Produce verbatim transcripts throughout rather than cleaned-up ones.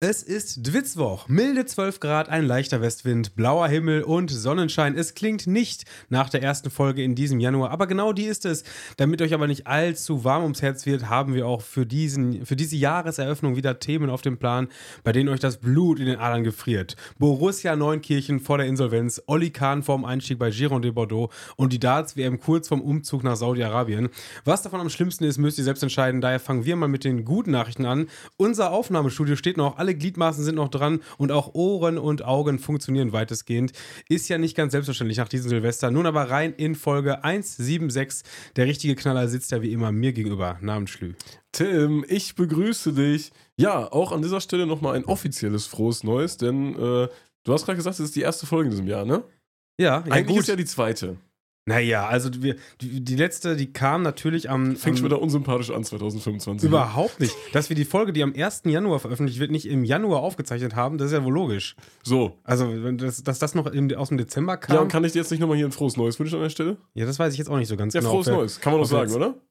Es ist Dwitzwoch, milde zwölf Grad, ein leichter Westwind, blauer Himmel und Sonnenschein. Es klingt nicht nach der ersten Folge in diesem Januar, aber genau die ist es. Damit euch aber nicht allzu warm ums Herz wird, haben wir auch für, diesen, für diese Jahreseröffnung wieder Themen auf dem Plan, bei denen euch das Blut in den Adern gefriert. Borussia Neunkirchen vor der Insolvenz, Oli Kahn vorm Einstieg bei Girondins de Bordeaux und die Darts-W M kurz vorm Umzug nach Saudi-Arabien. Was davon am schlimmsten ist, müsst ihr selbst entscheiden. Daher fangen wir mal mit den guten Nachrichten an. Unser Aufnahmestudio steht noch, alle Gliedmaßen sind noch dran und auch Ohren und Augen funktionieren weitestgehend. Ist ja nicht ganz selbstverständlich nach diesem Silvester. Nun aber rein in Folge hundertsiebenundsechzig. Der richtige Knaller sitzt ja wie immer mir gegenüber. Namens Schlü. Tim, ich begrüße dich. Ja, auch an dieser Stelle nochmal ein offizielles frohes Neues, denn äh, du hast gerade gesagt, es ist die erste Folge in diesem Jahr, ne? Ja, ja Eigentlich gut. ist ja die zweite. Naja, also wir, die, die letzte, die kam natürlich am... Fängt am schon wieder unsympathisch an, zwanzig fünfundzwanzig. Überhaupt nicht. Dass wir die Folge, die am ersten Januar veröffentlicht wird, nicht im Januar aufgezeichnet haben, das ist ja wohl logisch. So. Also, wenn das, dass das noch im, aus dem Dezember kam... Ja, und kann ich dir jetzt nicht nochmal hier ein frohes Neues wünschen an der Stelle? Ja, das weiß ich jetzt auch nicht so ganz Ja, genau. frohes ob wir- Neues. Kann man doch ob wir sagen, jetzt- oder?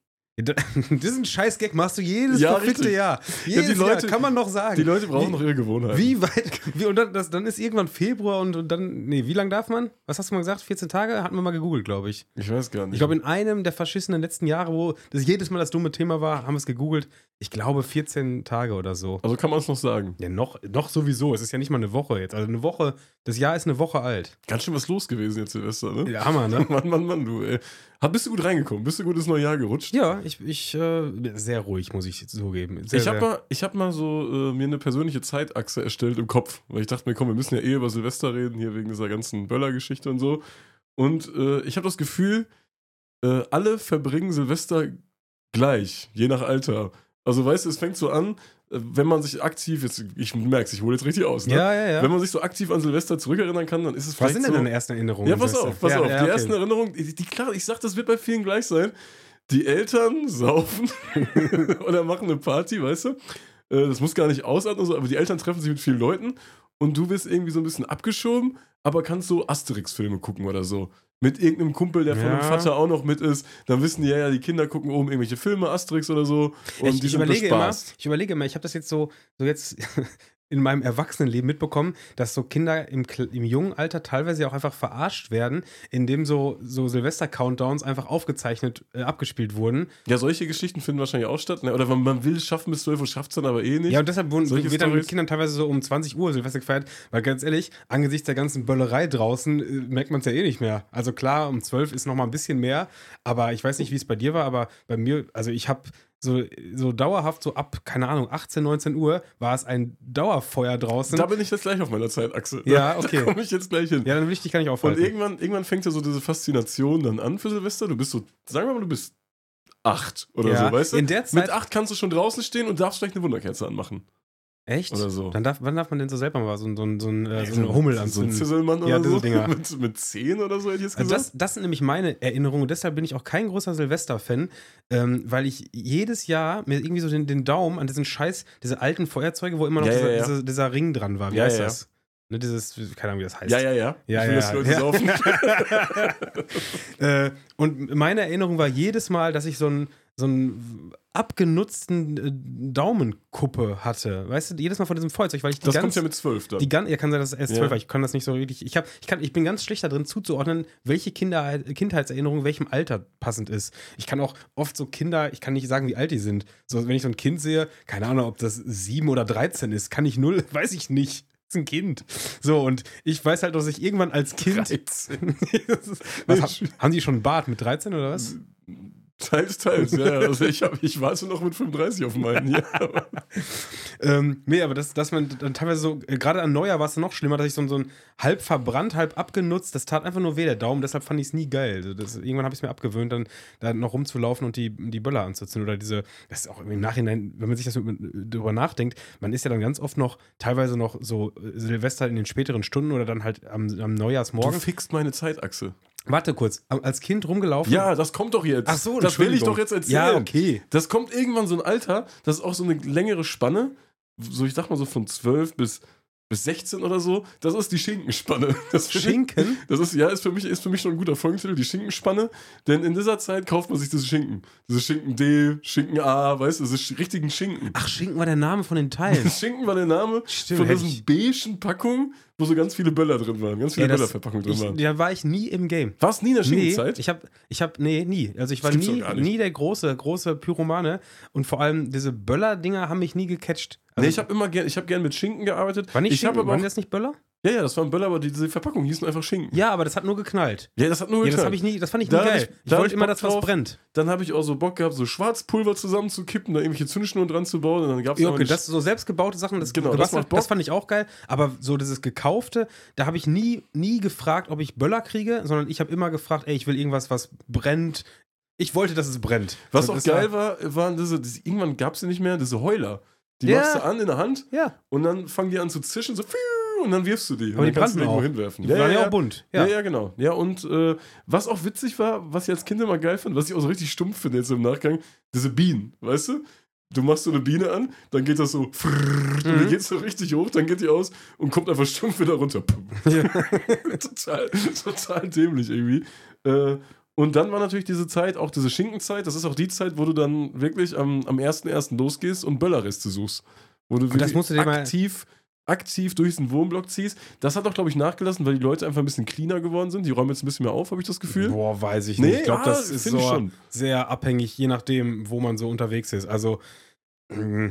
Diesen Scheiß-Gag machst du jedes Ja, verfickte richtig. Jahr. Ja, Jedes die Leute- Jahr, kann man noch sagen. Die Leute brauchen wie, noch ihre Gewohnheiten. Wie weit... Wie, und dann, das, dann ist irgendwann Februar und, und dann... Nee, wie lange darf man? Was hast du mal gesagt? vierzehn Tage? Hatten wir mal gegoogelt, glaube ich. Ich weiß gar nicht. Ich glaube, in einem der verschissenen letzten Jahre, wo das jedes Mal das dumme Thema war, haben wir es gegoogelt. Ich glaube, vierzehn Tage oder so. Also kann man es noch sagen. Ja, noch, noch sowieso. Es ist ja nicht mal eine Woche jetzt. Also eine Woche, das Jahr ist eine Woche alt. Ganz schön was los gewesen jetzt, Silvester, ne? Ja, Hammer, ne? Mann, Mann, Mann, du, ey. Hab- Bist du gut reingekommen? Bist du gut ins neue Jahr gerutscht? Ja, ich, ich äh, sehr ruhig, muss ich zugeben. Sehr, Ich habe sehr- mal, ich hab mal so äh, mir eine persönliche Zeitachse erstellt im Kopf. Weil ich dachte mir, komm, wir müssen ja eh über Silvester reden, hier wegen dieser ganzen Böller-Geschichte und so. Und äh, ich habe das Gefühl, äh, alle verbringen Silvester gleich, je nach Alter. Also weißt du, es fängt so an, äh, wenn man sich aktiv, jetzt, ich merk's, ich hole jetzt richtig aus, ne? Ja, ja, ja. Wenn man sich so aktiv an Silvester zurückerinnern kann, dann ist es Was vielleicht sind denn so, deine ersten Erinnerungen? Ja, pass Silvester? auf, pass ja, auf. Ja, die okay. ersten Erinnerungen, die, die, klar, ich sag, das wird bei vielen gleich sein. Die Eltern saufen oder machen eine Party, weißt du? Äh, Das muss gar nicht ausatmen, so, aber die Eltern treffen sich mit vielen Leuten und du wirst irgendwie so ein bisschen abgeschoben, aber kannst so Asterix-Filme gucken oder so. Mit irgendeinem Kumpel, der von Ja. dem Vater auch noch mit ist. Dann wissen die, ja, ja, die Kinder gucken oben irgendwelche Filme, Asterix oder so. Und ich, die ich, sind überlege immer, bespaßt. ich überlege immer, ich habe das jetzt so, so jetzt in meinem Erwachsenenleben mitbekommen, dass so Kinder im, Kle- im jungen Alter teilweise auch einfach verarscht werden, indem so, so Silvester-Countdowns einfach aufgezeichnet, äh, abgespielt wurden. Ja, solche Geschichten finden wahrscheinlich auch statt. Ne? Oder man, man will es schaffen bis zwölf Uhr, schafft es dann aber eh nicht. Ja, und deshalb wurden, Solche wird dann mit Storys? Kindern teilweise so um zwanzig Uhr Silvester gefeiert, weil ganz ehrlich, angesichts der ganzen Böllerei draußen äh, merkt man es ja eh nicht mehr. Also klar, um zwölf ist noch mal ein bisschen mehr, aber ich weiß nicht, wie es bei dir war, aber bei mir, also ich habe so, so dauerhaft so ab, keine Ahnung, achtzehn, neunzehn Uhr war es ein Dauerfeuer draußen. Da bin ich jetzt gleich auf meiner Zeitachse. Ja, Da- okay. Da komme ich jetzt gleich hin. Ja, dann will ich dich gar nicht Und aufhalten. irgendwann, irgendwann fängt ja so diese Faszination dann an für Silvester. Du bist so, sagen wir mal, du bist acht oder Ja, so, weißt du? in der Zeit- Mit acht kannst du schon draußen stehen und darfst vielleicht eine Wunderkerze anmachen. Echt? Oder so. Dann darf, wann darf man denn so selber mal so, so, so, ein, äh, so eine Hummel So ein anzünden? Zisselmann Ja, oder diese so. Dinger. Mit, mit zehn oder so hätte ich jetzt Also gesagt. das, das sind nämlich meine Erinnerungen und deshalb bin ich auch kein großer Silvester-Fan, ähm, weil ich jedes Jahr mir irgendwie so den, den Daumen an diesen Scheiß, diese alten Feuerzeuge, wo immer noch Ja, dieser, ja, ja. Dieser, dieser Ring dran war. Wie Ja, heißt ja, das? Ne, dieses, keine Ahnung, wie das heißt. ja, ja, ja. Ja, ich will, ja, dass die Leute ja. saufen. äh, und meine Erinnerung war jedes Mal, dass ich so einen so einen abgenutzten äh, Daumenkuppe hatte. Weißt du, jedes Mal von diesem Feuerzeug, weil ich die Das ganz... kommt ja mit zwölf dann. Die gan- ja, kann sein, dass es erst Ja. zwölf war. Ich kann das nicht so richtig. Ich, hab, ich, kann, ich bin ganz schlecht darin zuzuordnen, welche Kinder, Kindheitserinnerung welchem Alter passend ist. Ich kann auch oft so Kinder, ich kann nicht sagen, wie alt die sind. So, wenn ich so ein Kind sehe, keine Ahnung, ob das sieben oder dreizehn ist, kann ich null, weiß ich nicht. Das ist ein Kind. So, und ich weiß halt, dass ich irgendwann als Kind. dreizehn. was, ha, haben die schon einen Bart mit dreizehn oder was? Teils, teils, ja. ja. Also ich, hab, ich warte noch mit fünfunddreißig auf meinen. Ja. Ähm, nee, aber das, dass man dann teilweise so, äh, gerade an Neujahr war es noch schlimmer, dass ich so, so ein halb verbrannt, halb abgenutzt, das tat einfach nur weh, der Daumen, deshalb fand ich es nie geil. Also das, irgendwann habe ich es mir abgewöhnt, dann da noch rumzulaufen und die, die Böller anzuzünden oder diese, das ist auch im Nachhinein, wenn man sich das mit, darüber nachdenkt, man ist ja dann ganz oft noch, teilweise noch so äh, Silvester in den späteren Stunden oder dann halt am, am Du Neujahrsmorgen. fixt meine Zeitachse. Warte kurz, als Kind rumgelaufen. Ja, das kommt doch jetzt. Ach so, das will ich Entschuldigung. doch jetzt erzählen. Ja, okay. Das kommt irgendwann so ein Alter, das ist auch so eine längere Spanne, so ich sag mal so von zwölf bis bis sechzehn oder so, das ist die Schinkenspanne. Das Schinken? Das ist, ja, ist für mich, ist für mich schon ein guter Folgentitel, die Schinkenspanne. Denn in dieser Zeit kauft man sich diese Schinken. Diese Schinken D, Schinken A, weißt du, diese richtigen Schinken. Ach, Schinken war der Name von den Teilen. Schinken war der Name Stimmt, von hätte diesen ich- beigen Packungen, wo so ganz viele Böller drin waren. Ganz viele Ey, das- Böllerverpackungen drin Ich, waren. da war ich nie im Game. War es nie in der Nee, Schinkenzeit? ich hab, ich hab, nee, nie. Also ich war Das gibt's nie, doch gar nicht. nie der große, große Pyromane und vor allem diese Böller-Dinger haben mich nie gecatcht. Also, nee, ich habe immer gern, ich habe gern mit Schinken gearbeitet. war nicht ich habe Schinken, aber waren auch, das nicht Böller? ja, ja, das waren Böller, aber die, diese Verpackungen hießen einfach Schinken. Ja, aber das hat nur geknallt. Ja, das hat nur Ja, das geknallt. habe ich nie, das fand ich Da nie hab geil. ich- Ich, da hab wollte ich immer, Bock dass was drauf. brennt. Dann habe ich auch so Bock gehabt, so Schwarzpulver zusammenzukippen, da irgendwelche Zündschnur dran zu bauen. Und dann gab es Ja, okay, das so selbstgebaute Sachen, das, Genau, das gebastelt, macht Bock. das fand ich auch geil. Aber so dieses Gekaufte, da habe ich nie, nie gefragt, ob ich Böller kriege, sondern ich habe immer gefragt, ey, ich will irgendwas, was brennt. Ich wollte, dass es brennt. Was So, auch das geil war, waren diese, diese irgendwann gab es sie nicht mehr, diese Heuler. Die Ja. machst du an in der Hand Ja, und dann fangen die an zu zischen, so fiu, und dann wirfst du die. aber und die dann kannst du brannten die irgendwo auch. hinwerfen. Die waren ja auch bunt. Ja. Ja. ja, genau. Ja, und äh, was auch witzig war, was ich als Kind immer geil fand, was ich auch so richtig stumpf finde jetzt im Nachgang, diese Bienen, weißt du? Du machst so eine Biene an, dann geht das so, frrrr, und die Mhm. geht so richtig hoch, dann geht die aus und kommt einfach stumpf wieder runter. total, total dämlich irgendwie. Äh, und dann war natürlich diese Zeit, auch diese Schinkenzeit, das ist auch die Zeit, wo du dann wirklich am, am ersten ersten losgehst und Böllerreste suchst. Wo du das wirklich musst du dir mal- aktiv, aktiv durch diesen Wohnblock ziehst. Das hat auch, glaube ich, nachgelassen, weil die Leute einfach ein bisschen cleaner geworden sind. Die räumen jetzt ein bisschen mehr auf, habe ich das Gefühl. Boah, weiß ich Nee, nicht. Ich glaube, ja, das ist find so ich schon. sehr abhängig, je nachdem, wo man so unterwegs ist. Also, mm,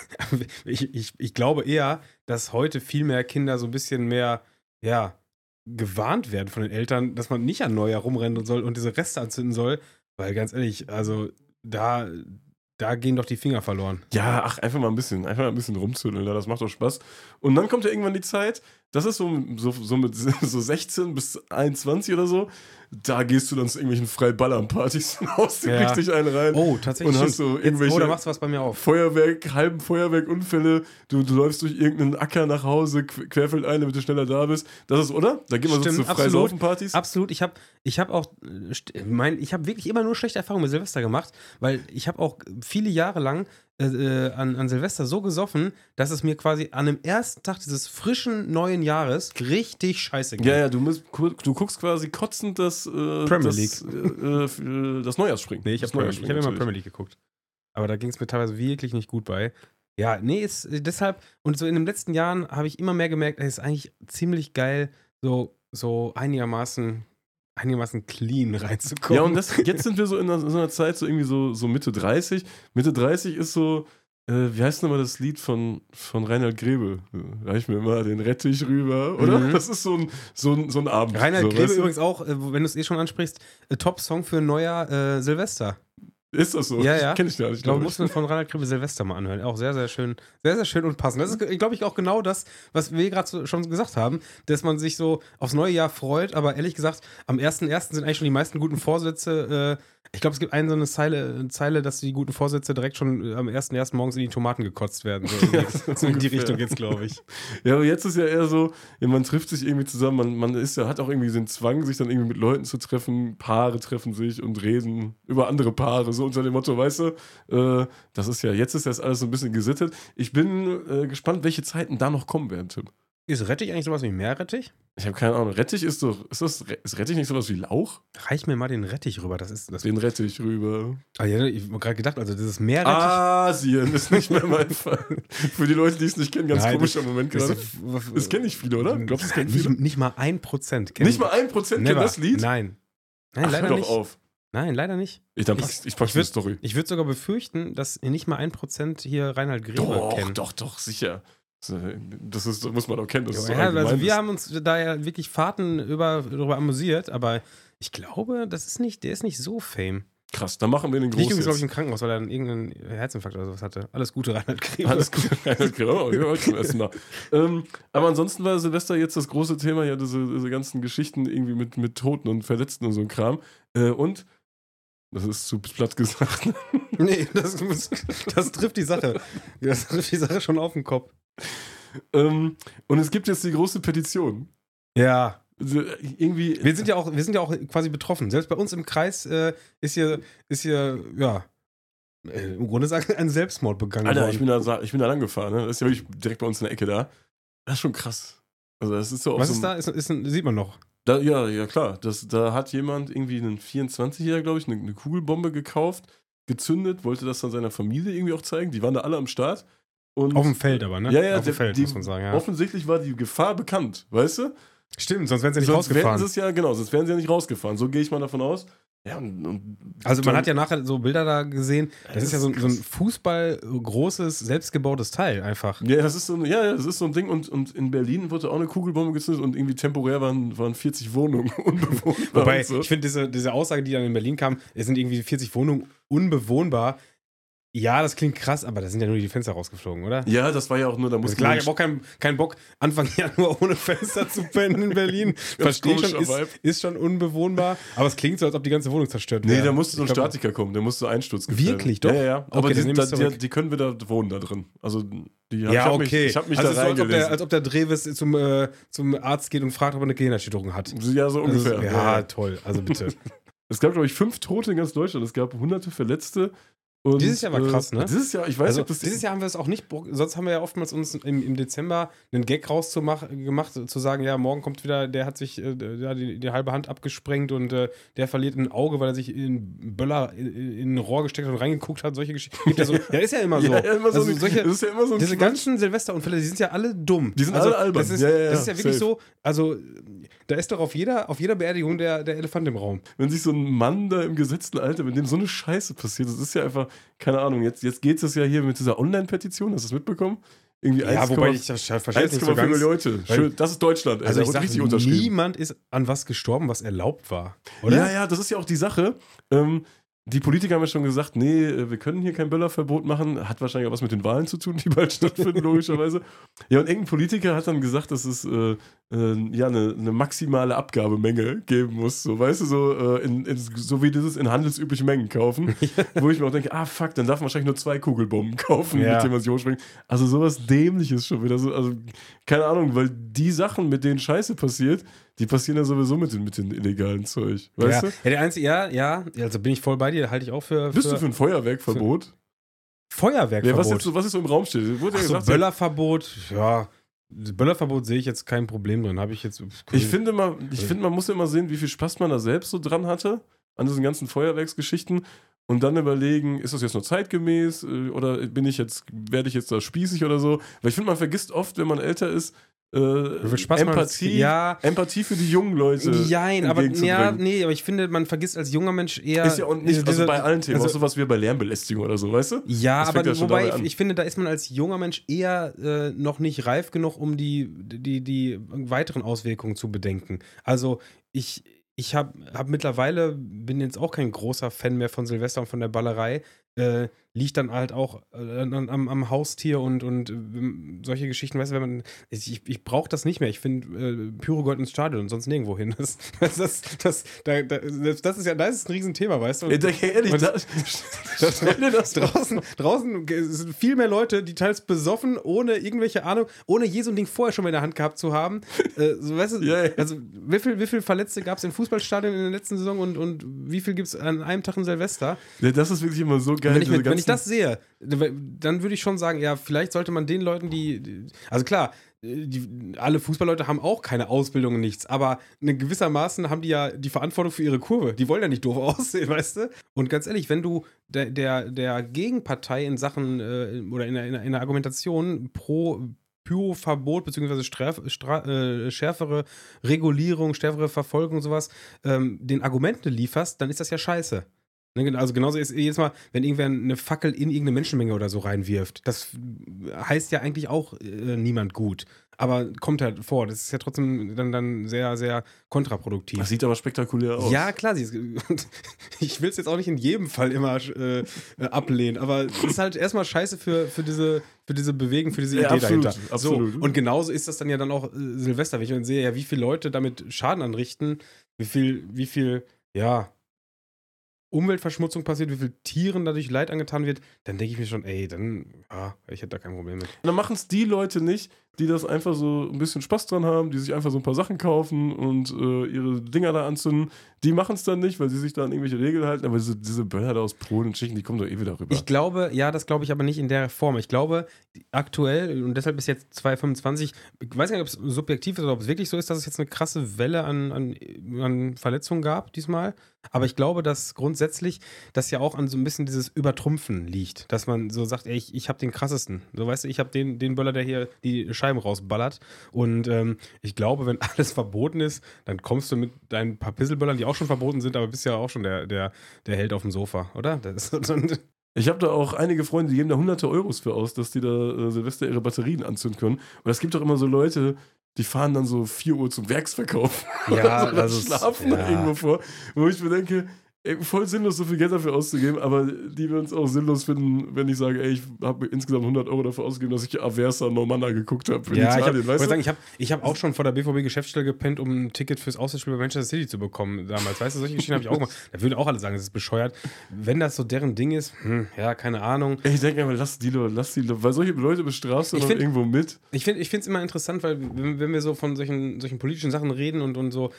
ich, ich, ich glaube eher, dass heute viel mehr Kinder so ein bisschen mehr, ja, gewarnt werden von den Eltern, dass man nicht an Neujahr rumrennen soll und diese Reste anzünden soll, weil ganz ehrlich, also da, da gehen doch die Finger verloren. Ja, ach, einfach mal ein bisschen, einfach mal ein bisschen rumzüdeln, das macht doch Spaß. Und dann kommt ja irgendwann die Zeit, das ist so, so, so mit so sechzehn bis einundzwanzig oder so, da gehst du dann zu irgendwelchen Freiballern-Partys und haust dir Ja. richtig einen rein. Oh, tatsächlich. Und hast stimmt. so Jetzt, irgendwelche oh, da machst du was bei mir auf. Feuerwerk, halben Feuerwerkunfälle, du, du läufst durch irgendeinen Acker nach Hause, qu- querfeldein, damit du schneller da bist. Das ist, oder? Da gehen wir so Stimmt, zu absolut. Freisaufen-Partys. Absolut, ich habe ich hab auch, äh, st- mein, ich habe wirklich immer nur schlechte Erfahrungen mit Silvester gemacht, weil ich habe auch viele Jahre lang äh, äh, an, an Silvester so gesoffen, dass es mir quasi an dem ersten Tag dieses frischen neuen Jahres richtig scheiße ging. Ja, ja, du, musst, du guckst quasi kotzend das, äh, Premier das, äh, äh, das Neujahrsspringen. Nee, ich Das habe Neujahrsspringen hab immer natürlich. Premier League geguckt. Aber da ging es mir teilweise wirklich nicht gut bei. Ja, nee, ist äh, deshalb, und so in den letzten Jahren habe ich immer mehr gemerkt, es ist eigentlich ziemlich geil, so, so einigermaßen, einigermaßen clean reinzukommen. Ja, und das, jetzt sind wir so in, einer, in so einer Zeit, so irgendwie so, so Mitte dreißig. Mitte dreißig ist so, äh, wie heißt nochmal das Lied von, von Reinhard Grebe? Reich mir mal den Rettich rüber, oder? Mhm. Das ist so ein, so ein, so ein Abend. Reinhard so, Grebe weißt du? übrigens auch, äh, wenn du es eh schon ansprichst, äh, Top-Song für ein neuer äh, Silvester. Ist das so? Ja, ja. Kenn ich gar nicht. Ich glaube, glaub muss man von Reinhard Grebe Silvester mal anhören. Auch sehr, sehr schön, sehr, sehr schön und passend. Das ist, glaube ich, auch genau das, was wir gerade so, schon gesagt haben, dass man sich so aufs neue Jahr freut, aber ehrlich gesagt, am ersten ersten sind eigentlich schon die meisten guten Vorsätze. Äh, ich glaube, es gibt eine so eine Zeile, eine Zeile, dass die guten Vorsätze direkt schon äh, am ersten ersten morgens in die Tomaten gekotzt werden. So, Ja, irgendwie. so so in die ungefähr. Richtung geht's, glaube ich. Ja, aber jetzt ist ja eher so, ja, man trifft sich irgendwie zusammen, man, man ist ja, hat auch irgendwie den Zwang, sich dann irgendwie mit Leuten zu treffen, Paare treffen sich und reden über andere Paare, so unter dem Motto, weißt du, äh, das ist ja, jetzt ist das alles so ein bisschen gesittet. Ich bin äh, gespannt, welche Zeiten da noch kommen werden, Tim. Ist Rettich eigentlich sowas wie Meerrettich? Ich habe keine Ahnung, Rettich ist doch, ist das, ist Rettich nicht sowas wie Lauch? Reich mir mal den Rettich rüber. Das ist das. Den Rettich rüber. Ah, ja, ich habe gerade gedacht, also dieses Meerrettich. Asien ist nicht mehr mein Fall. Für die Leute, die es nicht kennen, ganz Nein, komischer Moment gerade. das, Das kennen nicht viele, oder? Glaubst du, das kennen nicht, viele? nicht mal ein Prozent. kennen- Nicht mal ein Prozent kennen Never. das Lied? Nein. Nein, Ach, leider hör doch nicht. auf. Nein, leider nicht. Ich, dann pack, Ich- ich, pack ich eine würd- Story. Ich würde sogar befürchten, dass nicht mal ein Prozent hier Reinhard Grebe Doch, kennen. doch, doch, sicher. Das, ist, das muss man auch kennen. Das ist so Ja, also allgemein. wir haben uns da ja wirklich Fahrten über, darüber amüsiert, aber ich glaube, das ist nicht, der ist nicht so fame. Krass, dann machen wir den Liegt groß übrigens, glaube ich, jetzt. im Krankenhaus, weil er dann irgendeinen Herzinfarkt oder sowas hatte. Alles Gute, Reinhard Grebe. Alles gut. Genau, wir heute zum ersten Mal. Ähm, aber ansonsten war Silvester jetzt das große Thema, ja, diese, diese ganzen Geschichten irgendwie mit, mit Toten und Verletzten und so ein Kram. Äh, und, das ist zu platt gesagt, Nee, das, muss- das trifft die Sache. Das trifft die Sache schon auf den Kopf. ähm, und es gibt jetzt die große Petition. Ja. Also, irgendwie. Wir sind ja auch, wir sind ja auch quasi betroffen. Selbst bei uns im Kreis äh, ist hier, ist hier, ja, äh, im Grunde sagen, ein Selbstmord begangen Alter, worden. ich bin, da, ich bin da lang gefahren, ne? Das ist ja wirklich direkt bei uns in der Ecke da. Das ist schon krass. Also das ist so Was so ist da? Ist, ist, ein- sieht man noch. Da, ja, ja, klar. Das, da hat jemand irgendwie einen vierundzwanzigjähriger, glaube ich, eine, eine Kugelbombe gekauft, gezündet, wollte das dann seiner Familie irgendwie auch zeigen. Die waren da alle am Start. Und, Auf dem Feld aber, ne? Ja, ja, Auf dem der, Feld, die, muss man sagen, ja. Offensichtlich war die Gefahr bekannt, weißt du? Stimmt, sonst wären sie nicht Sonst wären rausgefahren. sie es ja, genau, sonst wären sie ja nicht rausgefahren. So gehe ich mal davon aus. Ja, und, und Also man dann- hat ja nachher so Bilder da gesehen, das, Das ist ja ist so, so ein krass. Fußball großes, selbstgebautes Teil einfach. Ja, das ist so ein, ja, ja, das ist so ein Ding. Und, und in Berlin wurde auch eine Kugelbombe gezündet und irgendwie temporär waren, waren vierzig Wohnungen unbewohnbar. Wobei, und so. ich finde diese, diese Aussage, die dann in Berlin kam, es sind irgendwie vierzig Wohnungen unbewohnbar. Ja, das klingt krass, aber da sind ja nur die Fenster rausgeflogen, oder? Ja, das war ja auch nur, da Also musste klar, ich habe auch keinen keinen Bock, Anfang Januar ohne Fenster zu pennen in Berlin. Verstehe schon, komischer ist, ist schon unbewohnbar. Aber es klingt so, als ob die ganze Wohnung zerstört Nee, wäre. da musste so ein Ich glaub, Statiker kommen, der musste Einsturz Wirklich, doch? Ja, ja, ja. Aber Okay, dann die, nehme da, ich's zurück. die, die können wir da wohnen da drin. Also, die hab- Ja, ich hab okay. mich, ich hab mich also da es ist so, als ob, der, reingelesen. als ob der Dreves zum, äh, zum Arzt geht und fragt, ob er eine Gehirnerschütterung hat. Ja, so ungefähr. Also, ja, toll. Also bitte. Es gab, glaube ich, fünf Tote in ganz Deutschland. Es gab hunderte Verletzte. Und, Dieses Jahr war krass, ne? Dieses Jahr, ich weiß Also, nicht, ob das dieses Jahr haben wir es auch nicht, sonst haben wir ja oftmals uns im, im Dezember einen Gag rauszumachen, gemacht, zu sagen, ja, morgen kommt wieder, der hat sich äh, ja, die, die halbe Hand abgesprengt und äh, der verliert ein Auge, weil er sich in einen Böller in, in ein Rohr gesteckt hat und reingeguckt hat, solche Geschichten. Gibt ja, so, ja, ist ja immer so. Ja, ja, immer so also eine- solche, das ist ja immer so ein diese Quatsch. ganzen Silvesterunfälle, die sind ja alle dumm. Die sind also, alle albern. Das ist Ja, ja, ja, ja, das ist ja wirklich safe. so, also da ist doch auf jeder, auf jeder Beerdigung der, der Elefant im Raum. Wenn sich so ein Mann da im gesetzten Alter, mit dem so eine Scheiße passiert, das ist ja einfach, keine Ahnung, jetzt, jetzt geht es ja hier mit dieser Online-Petition, hast du das mitbekommen? Irgendwie Ja, eins, wobei ich das verstehe nicht so eins Komma fünf ganz. Millionen Leute. weil- Schön, das ist Deutschland, ey. Also da ich wurde sage, richtig unterschrieben. niemand ist an was gestorben, was erlaubt war, oder? Ja, ja, das ist ja auch die Sache. Ähm, die Politiker haben ja schon gesagt, nee, äh, wir können hier kein Böllerverbot machen. Hat wahrscheinlich auch was mit den Wahlen zu tun, die bald stattfinden, logischerweise. Ja, und irgendein Politiker hat dann gesagt, dass es äh, äh, ja eine, eine maximale Abgabemenge geben muss. So, weißt du, so, äh, in, in, so wie dieses in handelsüblichen Mengen kaufen. Wo ich mir auch denke, ah fuck, dann darf man wahrscheinlich nur zwei Kugelbomben kaufen, Ja. mit denen man sich hochspringt. Also sowas Dämliches schon wieder. So, also, keine Ahnung, weil die Sachen, mit denen Scheiße passiert, die passieren ja sowieso mit den, mit den illegalen Zeug. Weißt ja. du? Ja, der einzige, ja, ja, also bin ich voll bei dir, halte ich auch für, Bist für du für ein Feuerwerkverbot? Feuerwerkverbot. Ja, was, jetzt so, was jetzt so im Raum steht? Wurde Ach ja so, gesagt, Böllerverbot, ja. Böllerverbot sehe ich jetzt kein Problem drin, habe ich jetzt. ich finde, mal, ich finde, man muss ja immer sehen, wie viel Spaß man da selbst so dran hatte, an diesen ganzen Feuerwerksgeschichten. Und dann überlegen, ist das jetzt nur zeitgemäß äh, oder bin ich jetzt, werde ich jetzt da spießig oder so? Weil ich finde, man vergisst oft, wenn man älter ist, äh, Wie viel Spaß man- Empathie, ja. Empathie für die jungen Leute. Nein, aber ja, entgegenzubringen. nee, aber ich finde, man vergisst als junger Mensch eher. Ist ja auch nicht, diese- also bei allen Themen, also- auch sowas wie bei Lärmbelästigung oder so, weißt du? Ja, Das aber fängt ja schon wobei dabei ich, an. ich finde, da ist man als junger Mensch eher äh, noch nicht reif genug, um die, die, die weiteren Auswirkungen zu bedenken. Also ich, ich habe hab mittlerweile, bin jetzt auch kein großer Fan mehr von Silvester und von der Ballerei. Äh, liegt dann halt auch äh, an, am, am Haustier und, und äh, solche Geschichten, weißt du, wenn man, ich, ich brauche das nicht mehr. Ich finde, äh, Pyro gehört ins Stadion und sonst nirgendwo hin. Das, das, das, das, da, da, das ist ja, das ist ein Riesenthema, weißt du? Ey, da- ehrlich, Und- da, Das, stell dir das mal draußen, draußen sind viel mehr Leute, die teils besoffen, ohne irgendwelche Ahnung, ohne je so ein Ding vorher schon mal in der Hand gehabt zu haben. Äh, so, weißt du, Ja, ja. also wie viel, wie viel Verletzte gab es in Fußballstadien in der letzten Saison und, und wie viel gibt es an einem Tag in Silvester? Ja, das ist wirklich immer so geil. Wenn ich, diese mit, wenn ich ganzen- das sehe, dann würde ich schon sagen, ja, vielleicht sollte man den Leuten, die, die also klar, die, alle Fußballleute haben auch keine Ausbildung und nichts, aber in gewissermaßen haben die ja die Verantwortung für ihre Kurve. Die wollen ja nicht doof aussehen, weißt du? Und ganz ehrlich, wenn du der, der, der Gegenpartei in Sachen äh, oder in der, in der, in der Argumentation pro Pyro-Verbot beziehungsweise straf, stra, äh, schärfere Regulierung, schärfere Verfolgung und sowas ähm, den Argumente lieferst, dann ist das ja scheiße. Ne, also genauso ist jedes Mal, wenn irgendwer eine Fackel in irgendeine Menschenmenge oder so reinwirft, das heißt ja eigentlich auch äh, niemand gut. Aber kommt halt vor, das ist ja trotzdem dann, dann sehr, sehr kontraproduktiv. Das sieht aber spektakulär aus. Ja, klar, sie ist, ich will es jetzt auch nicht in jedem Fall immer äh, ablehnen, aber es ist halt erstmal scheiße für, für, diese, für diese Bewegung, für diese Idee Ja, absolut, dahinter. absolut. So, und genauso ist das dann ja dann auch äh, Silvester, wenn ich dann sehe, ja, wie viele Leute damit Schaden anrichten, wie viel, wie viel, ja, Umweltverschmutzung passiert, wie viel Tieren dadurch Leid angetan wird, dann denke ich mir schon, ey, dann, ja, ich hätte da kein Problem mit. Und dann machen es die Leute nicht, die das einfach so ein bisschen Spaß dran haben, die sich einfach so ein paar Sachen kaufen und äh, ihre Dinger da anzünden. Die machen es dann nicht, weil sie sich da an irgendwelche Regeln halten, aber diese, diese Böller da aus Polen und Tschechien, die kommen doch eh wieder rüber. Ich glaube, ja, das glaube ich aber nicht in der Form. Ich glaube, aktuell, und deshalb ist jetzt zwanzig fünfundzwanzig, ich weiß nicht, ob es subjektiv ist oder ob es wirklich so ist, dass es jetzt eine krasse Welle an, an, an Verletzungen gab diesmal. Aber ich glaube, dass grundsätzlich das ja auch an so ein bisschen dieses Übertrumpfen liegt. Dass man so sagt, ey, ich, ich habe den krassesten. So, weißt du, ich habe den, den Böller, der hier die Scheiben rausballert. Und ähm, ich glaube, wenn alles verboten ist, dann kommst du mit deinen paar Pisselböllern, die auch schon verboten sind, aber bist ja auch schon der, der, der Held auf dem Sofa, oder? Das ist so ein Ich habe da auch einige Freunde, die geben da hunderte Euros für aus, dass die da äh, Silvester ihre Batterien anzünden können. Und es gibt doch immer so Leute, die fahren dann so vier Uhr zum Werksverkauf. Ja, oder also schlafen ja. da irgendwo vor. Wo ich mir denke, ey, voll sinnlos, so viel Geld dafür auszugeben, aber die würden es auch sinnlos finden, wenn ich sage, ey, ich habe insgesamt hundert Euro dafür ausgegeben, dass ich Aversa Normanna geguckt habe in ja, Italien, ich weißt hab, du? sagen, ich habe ich hab auch schon vor der B V B-Geschäftsstelle gepennt, um ein Ticket fürs Auswärtsspiel bei Manchester City zu bekommen damals. Weißt du, solche Geschichten habe ich auch gemacht. Da würden auch alle sagen, das ist bescheuert. Wenn das so deren Ding ist, hm, ja, keine Ahnung. Ey, ich denke einfach, lass die Leute, lass die Leute, weil solche Leute bestrafst du Ich doch find- irgendwo mit. Ich finde es immer interessant, weil wenn, wenn wir so von solchen, solchen politischen Sachen reden und, und so,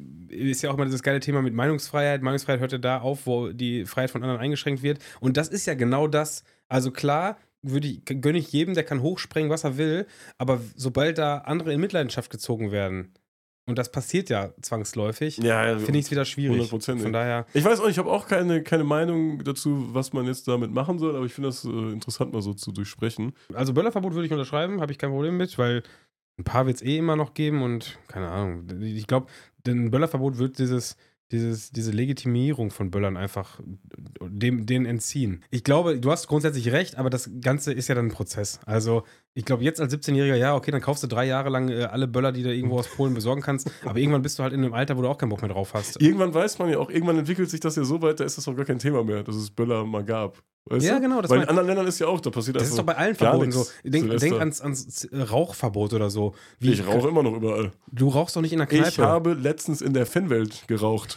ist ja auch immer dieses geile Thema mit Meinungsfreiheit. Meinungsfreiheit hört ja da auf, wo die Freiheit von anderen eingeschränkt wird. Und das ist ja genau das. Also klar, würde ich, gönne ich jedem, der kann hochsprengen, was er will, aber sobald da andere in Mitleidenschaft gezogen werden, und das passiert ja zwangsläufig, Ja, ja, finde ich es wieder schwierig. hundertprozentig. Von daher, Ich weiß auch, ich habe auch keine, keine Meinung dazu, was man jetzt damit machen soll, aber ich finde das äh, interessant, mal so zu durchsprechen. also Böllerverbot würde ich unterschreiben, habe ich kein Problem mit, weil ein paar wird es eh immer noch geben und keine Ahnung. Ich glaube, ein Böllerverbot wird dieses, dieses, diese Legitimierung von Böllern einfach dem, denen entziehen. Ich glaube, du hast grundsätzlich recht, aber das Ganze ist ja dann ein Prozess. Also, ich glaube, jetzt als siebzehnjähriger, ja, okay, dann kaufst du drei Jahre lang äh, alle Böller, die du irgendwo aus Polen besorgen kannst, aber irgendwann bist du halt in einem Alter, wo du auch keinen Bock mehr drauf hast. Irgendwann weiß man ja auch, irgendwann entwickelt sich das ja so weit, da ist das auch gar kein Thema mehr, dass es Böller mal gab. Weißt Ja, du? genau, das Weil mein- in anderen Ländern ist ja auch, da passiert Das einfach ist doch bei allen gar Verboten so. nichts. Denk, Silvester. denk ans, ans Rauchverbot oder so. Wie, Ich rauche immer noch überall. Du rauchst doch nicht in der Kneipe. Ich habe letztens in der Fanwelt geraucht.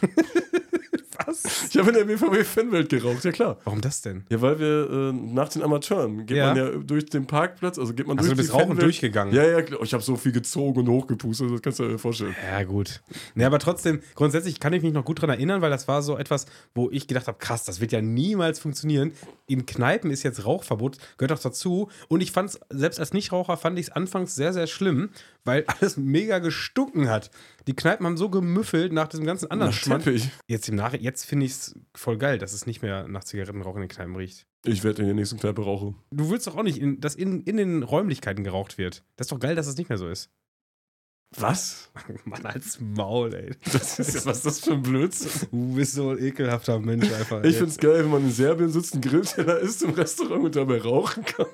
Was? Ich habe in der B V B-Fanwelt geraucht, ja klar. Warum das denn? Ja, weil wir äh, nach den Amateuren geht Ja. man ja durch den Parkplatz, also geht man Achso, durch du bist die rauchen Fanwelt. durchgegangen. Ja, ja, klar. Oh, ich habe so viel gezogen und hochgepustet, das kannst du dir vorstellen. Ja, gut. Ja, aber trotzdem, grundsätzlich kann ich mich noch gut dran erinnern, weil das war so etwas, wo ich gedacht habe, krass, das wird ja niemals funktionieren. In Kneipen ist jetzt Rauchverbot, gehört auch dazu. Und ich fand es, selbst als Nichtraucher, fand ich es anfangs sehr, sehr schlimm, weil alles mega gestunken hat. Die Kneipen haben so gemüffelt nach diesem ganzen anderen Nach Schmand. Teppich. Jetzt im Nach jetzt finde ich es voll geil, dass es nicht mehr nach Zigarettenrauch in den Kneipen riecht. Ich werde in der nächsten Kneipe rauchen. Du willst doch auch nicht, in, dass in, in den Räumlichkeiten geraucht wird. Das ist doch geil, dass es nicht mehr so ist. Was? Mann, als Maul, ey. Das ist ja, was ist das für ein Blödsinn? Du bist so ein ekelhafter Mensch einfach. Ich ey. find's geil, wenn man in Serbien sitzt, einen Grillteller isst im Restaurant und dabei rauchen kann.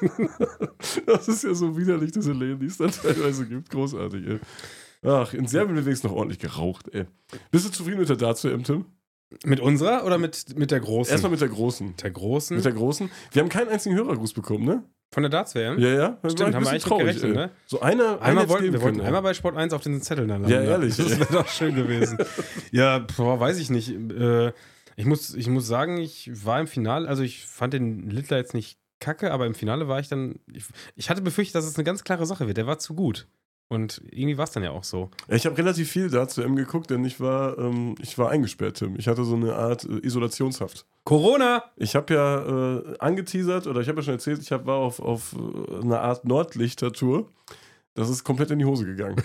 Das ist ja so widerlich, diese Läden, die es dann teilweise gibt. Großartig, ey. Ach, in Serbien wird wenigstens noch ordentlich geraucht, ey. Bist du zufrieden mit der Darts-W M, Tim? Mit unserer oder mit, mit der großen? Erstmal mit der großen. mit der großen. Mit der großen. Wir haben keinen einzigen Hörergruß bekommen, ne? Von der Darts-W M? Ja, ja. War Stimmt, ein haben wir bisschen eigentlich traurig, mit gerechnet, ey. ne? So einer, Einmal einer wollten, wir geben wollten können, einmal bei Sport eins auf den Zettel landen. Ja, ehrlich, Das ey. wäre doch schön gewesen. Ja, boah, weiß ich nicht. Äh, ich, muss, ich muss sagen, ich war im Finale, also ich fand den Littler jetzt nicht kacke, aber im Finale war ich dann, ich, ich hatte befürchtet, dass es eine ganz klare Sache wird. Der war zu gut. Und irgendwie war es dann ja auch so. Ja, ich habe relativ viel Darts-W M geguckt, denn ich war, ähm, ich war eingesperrt, Tim. Ich hatte so eine Art äh, Isolationshaft. Corona! Ich habe ja äh, angeteasert, oder ich habe ja schon erzählt, ich hab, war auf, auf äh, einer Art Nordlichter-Tour. Das ist komplett in die Hose gegangen.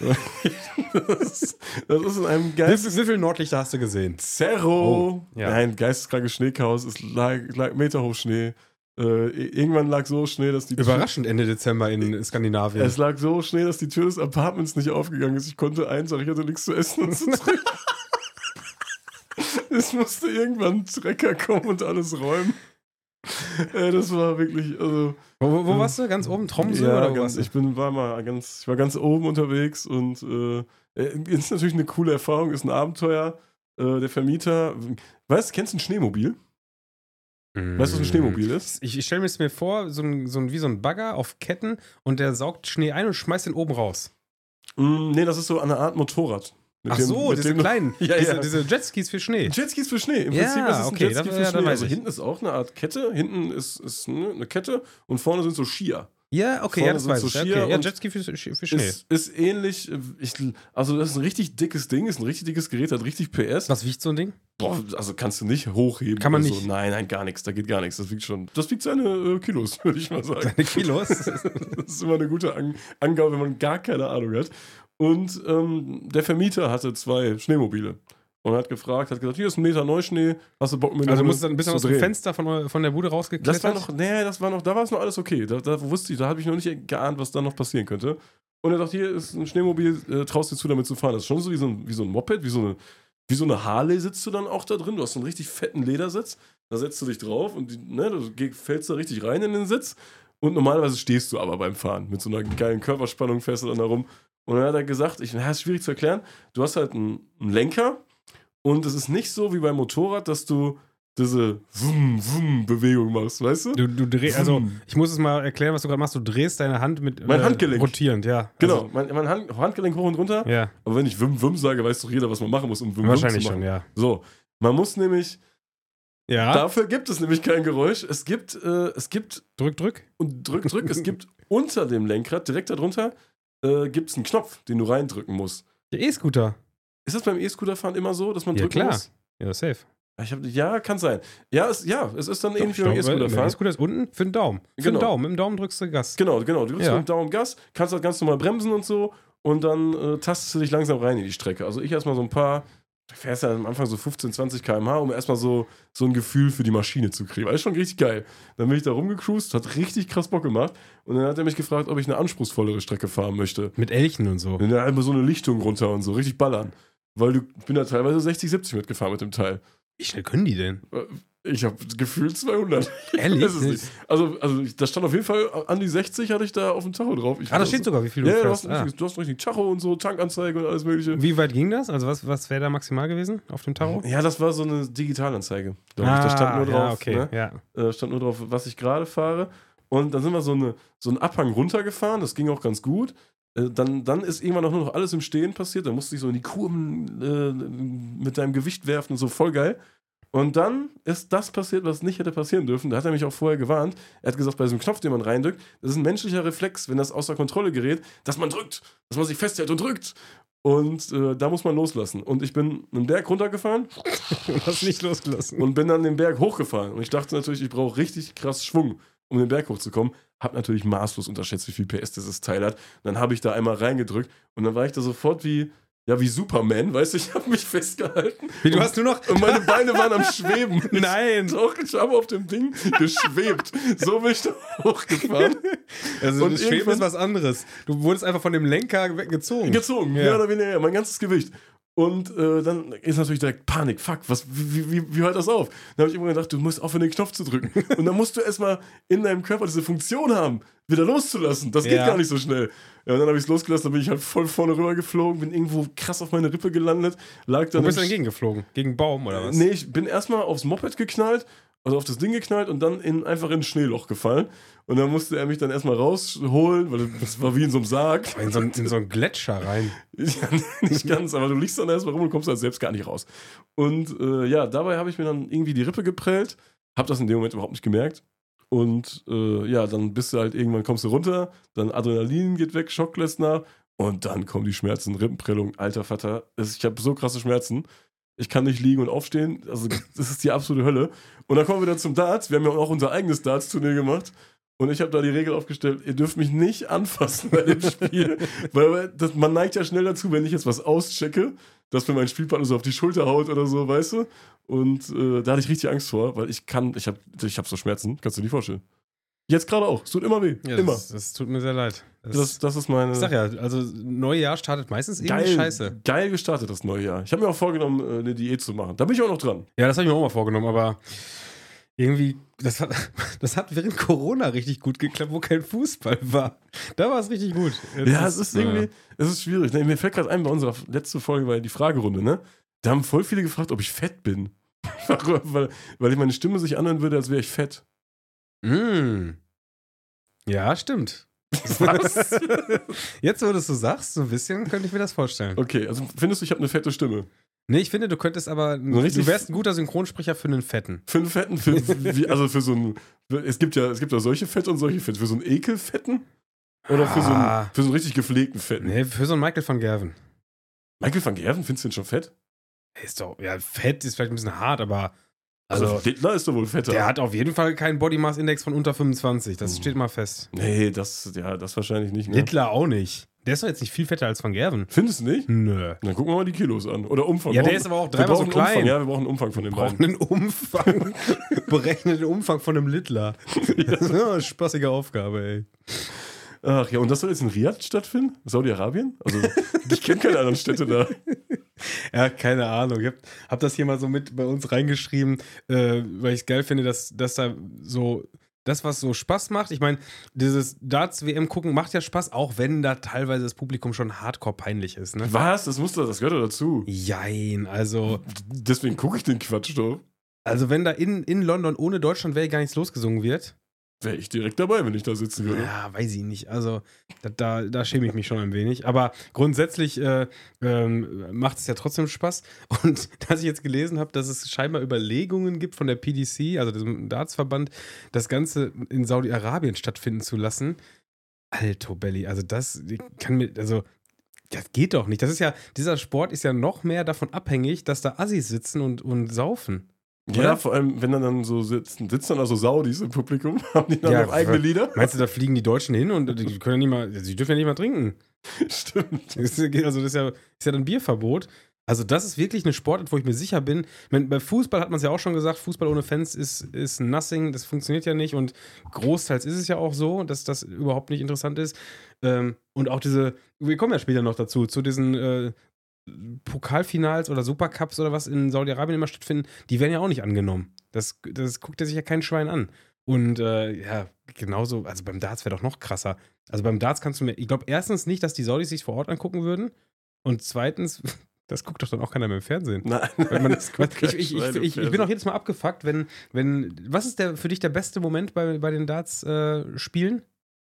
das, ist, das ist in einem Wie, Geist... viel- wie viele Nordlichter hast du gesehen? Zerro! Oh, ja. Nein, geisteskrankes Schneechaos. Es lag, lag meterhoch Schnee. Äh, irgendwann lag so Schnee, dass die... Überraschend Ende Dezember in Skandinavien. Es lag so Schnee, dass die Tür des Apartments nicht aufgegangen ist. Ich konnte eins, aber ich hatte nichts zu essen und zu trinken. Es musste irgendwann ein Trecker kommen und alles räumen. Äh, das war wirklich, also... Wo, wo, wo warst du? Ganz oben? Tromsø Ja, oder wo ganz, warst du? ich bin, war mal ganz, ich war ganz oben unterwegs und äh, ist natürlich eine coole Erfahrung, ist ein Abenteuer. Äh, der Vermieter, weißt du, kennst du ein Schneemobil? Weißt du, was ein Schneemobil ist? Ich, ich stelle mir das mir vor, so ein, so ein, wie so ein Bagger auf Ketten und der saugt Schnee ein und schmeißt den oben raus. Mm, nee, das ist so eine Art Motorrad. Mit Ach dem- so, mit diese dem du- kleinen, Ja, diese, ja. diese Jetskis für Schnee. Jetskis für Schnee. Im Ja, Prinzip ist es ein okay, Jetski da- für ja, da Schnee. weiß Also ich. hinten ist auch eine Art Kette, hinten ist, ist ne, eine Kette und vorne sind so Skier. Ja, okay, Vorne ja, das sind weiß so ich. Ja, Skier okay. Ja, und Jetski für, für Schnee. Ist, ist ähnlich, ich, also das ist ein richtig dickes Ding, ist ein richtig dickes Gerät, hat richtig P S. Was wiegt so ein Ding? Boah, also kannst du nicht hochheben. Kann man oder nicht. So. Nein, nein, gar nichts, da geht gar nichts. Das wiegt schon, das wiegt seine äh, Kilos, würde ich mal sagen. Seine Kilos? Das ist immer eine gute An- Angabe, wenn man gar keine Ahnung hat. Und ähm, der Vermieter hatte zwei Schneemobile. Und hat gefragt, hat gesagt, hier ist ein Meter Neuschnee, hast du Bock mit mir Also eine musst du dann ein bisschen zu aus dem drehen? Fenster von, eu- von der Bude rausgeklettert? Das war noch, nee, das war noch, da war es noch alles okay. Da, da wusste ich, da habe ich noch nicht geahnt, was da noch passieren könnte. Und er dachte, hier ist ein Schneemobil, äh, traust dir zu, damit zu fahren. Das ist schon so wie so ein, wie so ein Moped, wie so eine, wie so eine Harley sitzt du dann auch da drin. Du hast so einen richtig fetten Ledersitz, da setzt du dich drauf und die, ne, du geh- fällst da richtig rein in den Sitz. Und normalerweise stehst du aber beim Fahren. Mit so einer geilen Körperspannung fährst du dann da rum. Und dann hat er gesagt, ich, na, ist schwierig zu erklären, du hast halt einen, einen Lenker. Und es ist nicht so wie beim Motorrad, dass du diese Bewegung machst, weißt du? Du, du drehst, also ich muss es mal erklären, was du gerade machst. Du drehst deine Hand mit Mein Handgelenk. rotierend, ja. Genau, Also, mein, mein Hand, Handgelenk hoch und runter. ja, Aber wenn ich Wim Wim sage, weiß doch jeder, was man machen muss, um Wim Wim wahrscheinlich zu machen. schon, ja. So, man muss nämlich, Ja, dafür gibt es nämlich kein Geräusch. Es gibt, äh, es gibt, drück, drück. und drück, drück, es gibt unter dem Lenkrad, direkt darunter, äh, gibt es einen Knopf, den du reindrücken musst. Der E-Scooter. Ist das beim E-Scooter-Fahren immer so, dass man Ja, drücken klar. muss? Ja, safe. Ich hab, ja, kann sein. Ja, es, ja, es ist dann ähnlich wie beim Der E-Scooter-Fahren. E-Scooter ist unten für den Daumen. Für Genau. den Daumen. Mit dem Daumen drückst du Gas. Genau, genau. Du drückst Ja. mit dem Daumen Gas, kannst halt ganz normal bremsen und so und dann äh, tastest du dich langsam rein in die Strecke. Also ich erstmal so ein paar, du fährst ja am Anfang so fünfzehn, zwanzig Kilometer pro Stunde, um erstmal so, so ein Gefühl für die Maschine zu kriegen. Das ist schon richtig geil. Dann bin ich da rumgecruised, hat richtig krass Bock gemacht und dann hat er mich gefragt, ob ich eine anspruchsvollere Strecke fahren möchte. Mit Elchen und so. Und dann einfach so eine Lichtung runter und so, richtig ballern. Weil du, ich bin da teilweise sechzig, siebzig mitgefahren mit dem Teil. Wie schnell können die denn? Ich habe gefühlt zweihundert. Ehrlich? Ich weiß es nicht. Also, also ich- da stand auf jeden Fall an die sechzig hatte ich da auf dem Tacho drauf. Ich Ah, da weiß- steht sogar, wie viel du Ja, ja, du fährst. hast, Ah. richtig, du hast richtig Tacho und so, Tankanzeige und alles mögliche. Wie weit ging das? Also was, was wäre da maximal gewesen auf dem Tacho? Ja, das war so eine Digitalanzeige. Glaub ich. Da stand nur drauf, ja, okay, ne? ja. äh, stand nur drauf, was ich gerade fahre. Und dann sind wir so, eine, so einen Abhang runtergefahren, das ging auch ganz gut. Äh, dann, dann ist irgendwann auch nur noch alles im Stehen passiert. Da musste ich so in die Kurven äh, mit deinem Gewicht werfen und so, voll geil. Und dann ist das passiert, was nicht hätte passieren dürfen. Da hat er mich auch vorher gewarnt. Er hat gesagt, bei diesem Knopf, den man reindrückt, das ist ein menschlicher Reflex, wenn das außer Kontrolle gerät, dass man drückt, dass man sich festhält und drückt. Und äh, da muss man loslassen. Und ich bin einen Berg runtergefahren Du hast nicht losgelassen. und bin dann den Berg hochgefahren. Und ich dachte natürlich, ich brauche richtig krass Schwung, um den Berg hochzukommen. Hab natürlich maßlos unterschätzt, wie viel P S dieses Teil hat. Und dann habe ich da einmal reingedrückt und dann war ich da sofort wie, ja, wie Superman, weißt du, ich habe mich festgehalten. Wie, du und, hast nur noch... und meine Beine waren am Schweben. Nein! Doch, ich habe auf dem Ding geschwebt. So bin ich da hochgefahren. Also Und das Schweben irgendwann- ist was anderes. Du wurdest einfach von dem Lenker weggezogen. Gezogen, Ja. mehr oder weniger, mein ganzes Gewicht. Und äh, dann ist natürlich direkt Panik. Fuck, was, wie, wie, wie hört das auf? Dann habe ich immer gedacht, du musst aufhören, den Knopf zu drücken. Und dann musst du erstmal in deinem Körper diese Funktion haben, wieder loszulassen. Das geht Ja. gar nicht so schnell. Ja, und dann habe ich es losgelassen, dann bin ich halt voll vorne rüber geflogen, bin irgendwo krass auf meine Rippe gelandet, lag dann. Wo bist du im denn gegengeflogen? Gegen einen Baum oder was? Nee, ich bin erstmal aufs Moped geknallt, also auf das Ding geknallt und dann in, einfach in ein Schneeloch gefallen. Und dann musste er mich dann erstmal rausholen, weil das war wie in so einem Sarg. In so, einen- in so einen Gletscher rein. Ja, nicht ganz, aber du liegst dann erstmal rum und kommst halt selbst gar nicht raus. Und äh, ja, dabei habe ich mir dann irgendwie die Rippe geprellt, habe das in dem Moment überhaupt nicht gemerkt. Und äh, ja, dann bist du halt irgendwann, kommst du runter, dann Adrenalin geht weg, Schock lässt nach und dann kommen die Schmerzen, Rippenprellung, alter Vater. Es- Ich habe so krasse Schmerzen. Ich kann nicht liegen und aufstehen. Also, das ist die absolute Hölle. Und dann kommen wir wieder zum Darts. Wir haben ja auch unser eigenes Darts-Turnier gemacht. Und ich habe da die Regel aufgestellt, ihr dürft mich nicht anfassen bei dem Spiel. Weil das, man neigt ja schnell dazu, wenn ich jetzt was auschecke, dass mir mein Spielpartner so auf die Schulter haut oder so, weißt du? Und äh, da hatte ich richtig Angst vor, weil ich kann, ich habe ich hab so Schmerzen, kannst du dir nicht vorstellen. Jetzt gerade auch, es tut immer weh, Ja, immer. das, das tut mir sehr leid. Das, Das, das ist meine... ich sag ja, also Neujahr startet meistens irgendwie Geil, scheiße. geil gestartet, das neue Jahr. Ich habe mir auch vorgenommen, äh, eine Diät zu machen. Da bin ich auch noch dran. Ja, das habe ich mir auch mal vorgenommen, aber irgendwie, das hat, das hat während Corona richtig gut geklappt, wo kein Fußball war. Da war es richtig gut. Jetzt Ja, es ist äh, irgendwie, es ist schwierig. Ne, mir fällt gerade ein, bei unserer letzten Folge war ja die Fragerunde, ne? Da haben voll viele gefragt, ob ich fett bin. weil, weil ich meine Stimme sich anhören würde, als wäre ich fett. Mm. Ja, stimmt. Was? Jetzt, wo du es so sagst, so ein bisschen, könnte ich mir das vorstellen. Okay, also findest du, ich habe eine fette Stimme? Nee, ich finde, du könntest aber, So richtig- du wärst ein guter Synchronsprecher für einen Fetten. Für einen Fetten, für, wie, also für so einen, es gibt ja, es gibt ja solche Fette und solche Fette. Für so einen Ekelfetten? Oder für so einen, Ah. für so einen richtig gepflegten Fetten? Nee, für so einen Michael van Gerven. Michael van Gerven, findest du den schon fett? Ist doch, ja, fett ist vielleicht ein bisschen hart, aber Also, also, Dittler ist doch wohl fetter. der hat auf jeden Fall keinen Body Mass Index von unter fünfundzwanzig. Das Hm. steht mal fest. Nee, das, ja, das wahrscheinlich nicht. Ne? Littler auch nicht. Der ist doch jetzt nicht viel fetter als Van Gerven. Findest du nicht? Nö. Dann gucken wir mal die Kilos an. Oder Umfang. Ja, Wir der brauchen- ist aber auch wir dreimal so brauchen klein. Umfang. Ja, wir brauchen einen Umfang von den Braucht beiden. einen Umfang. Berechne den Umfang von einem Littler. Ja, spaßige Aufgabe, ey. Ach ja, und das soll jetzt in Riyadh stattfinden? Saudi-Arabien? Also, ich kenne keine anderen Städte da. Ja, keine Ahnung. Ich hab, hab das hier mal so mit bei uns reingeschrieben, äh, weil ich es geil finde, dass, dass da so das, was so Spaß macht. Ich meine, dieses Darts-W M gucken macht ja Spaß, auch wenn da teilweise das Publikum schon hardcore peinlich ist, ne? Was? Das muss doch, das gehört doch dazu. Jein, also, Deswegen gucke ich den Quatsch doch. also wenn da in, in London ohne Deutschland wäre gar nichts losgesungen wird, Wäre ich direkt dabei, wenn ich da sitzen würde. ja, weiß ich nicht. Also, da, da, da schäme ich mich schon ein wenig. Aber grundsätzlich äh, ähm, macht es ja trotzdem Spaß. Und dass ich jetzt gelesen habe, dass es scheinbar Überlegungen gibt von der P D C, also dem Dartsverband, das Ganze in Saudi-Arabien stattfinden zu lassen. Alto Belly, also das kann mir, also das geht doch nicht. Das ist ja, dieser Sport ist ja noch mehr davon abhängig, dass da Assis sitzen und, und saufen. Ja, Oder? vor allem, wenn dann, dann so sitzen, sitzen dann also Saudis im Publikum, haben die dann Ja, noch eigene Lieder? Meinst du, da fliegen die Deutschen hin und die können ja nicht mal, sie dürfen ja nicht mal trinken. Stimmt. Das ist- Also das ist ja, ist ja dann Bierverbot. Also das ist wirklich eine Sportart, wo ich mir sicher bin. Ich meine, bei Fußball hat man es ja auch schon gesagt, Fußball ohne Fans ist, ist nothing, das funktioniert ja nicht und großteils ist es ja auch so, dass das überhaupt nicht interessant ist. Ähm, und auch diese, wir kommen ja später noch dazu, zu diesen äh, Pokalfinals oder Supercups oder was in Saudi-Arabien immer stattfinden, die werden ja auch nicht angenommen. Das, das guckt ja sich ja kein Schwein an. Und äh, ja, genauso, also beim Darts wäre doch noch krasser. Also beim Darts kannst du mir, ich glaube erstens nicht, dass die Saudis sich vor Ort angucken würden. Und zweitens, das guckt doch dann auch keiner mehr im Fernsehen. Nein, Weil man, das guckt kein ich, ich, ich, Schwein im ich, ich bin Fernsehen. auch jedes Mal abgefuckt, wenn, wenn, was ist der für dich der beste Moment bei, bei den Darts-Spielen?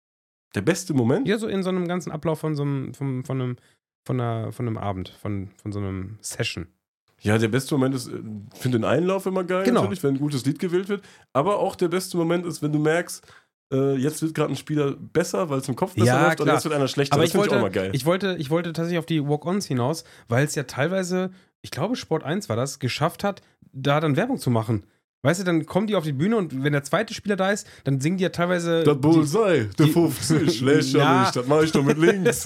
Der beste Moment? ja, so in so einem ganzen Ablauf von so einem, von, von einem, von einer, von einem Abend, von, von so einem Session. Ja, der beste Moment ist, äh, finde den Einlauf immer geil, Genau. natürlich, wenn ein gutes Lied gewählt wird. Aber auch der beste Moment ist, wenn du merkst, äh, jetzt wird gerade ein Spieler besser, weil es im Kopf besser Ja, läuft, oder klar. jetzt wird einer schlechter. Aber das ich finde ich wollte, auch mal geil. ich, wollte, ich wollte tatsächlich auf die Walk-Ons hinaus, weil es ja teilweise, ich glaube Sport eins war das, geschafft hat, da dann Werbung zu machen. Weißt du, dann kommen die auf die Bühne und wenn der zweite Spieler da ist, dann singen die ja teilweise. das Bullseye, der die- fünfzig, lächerlich, Ja. das mache ich doch mit links.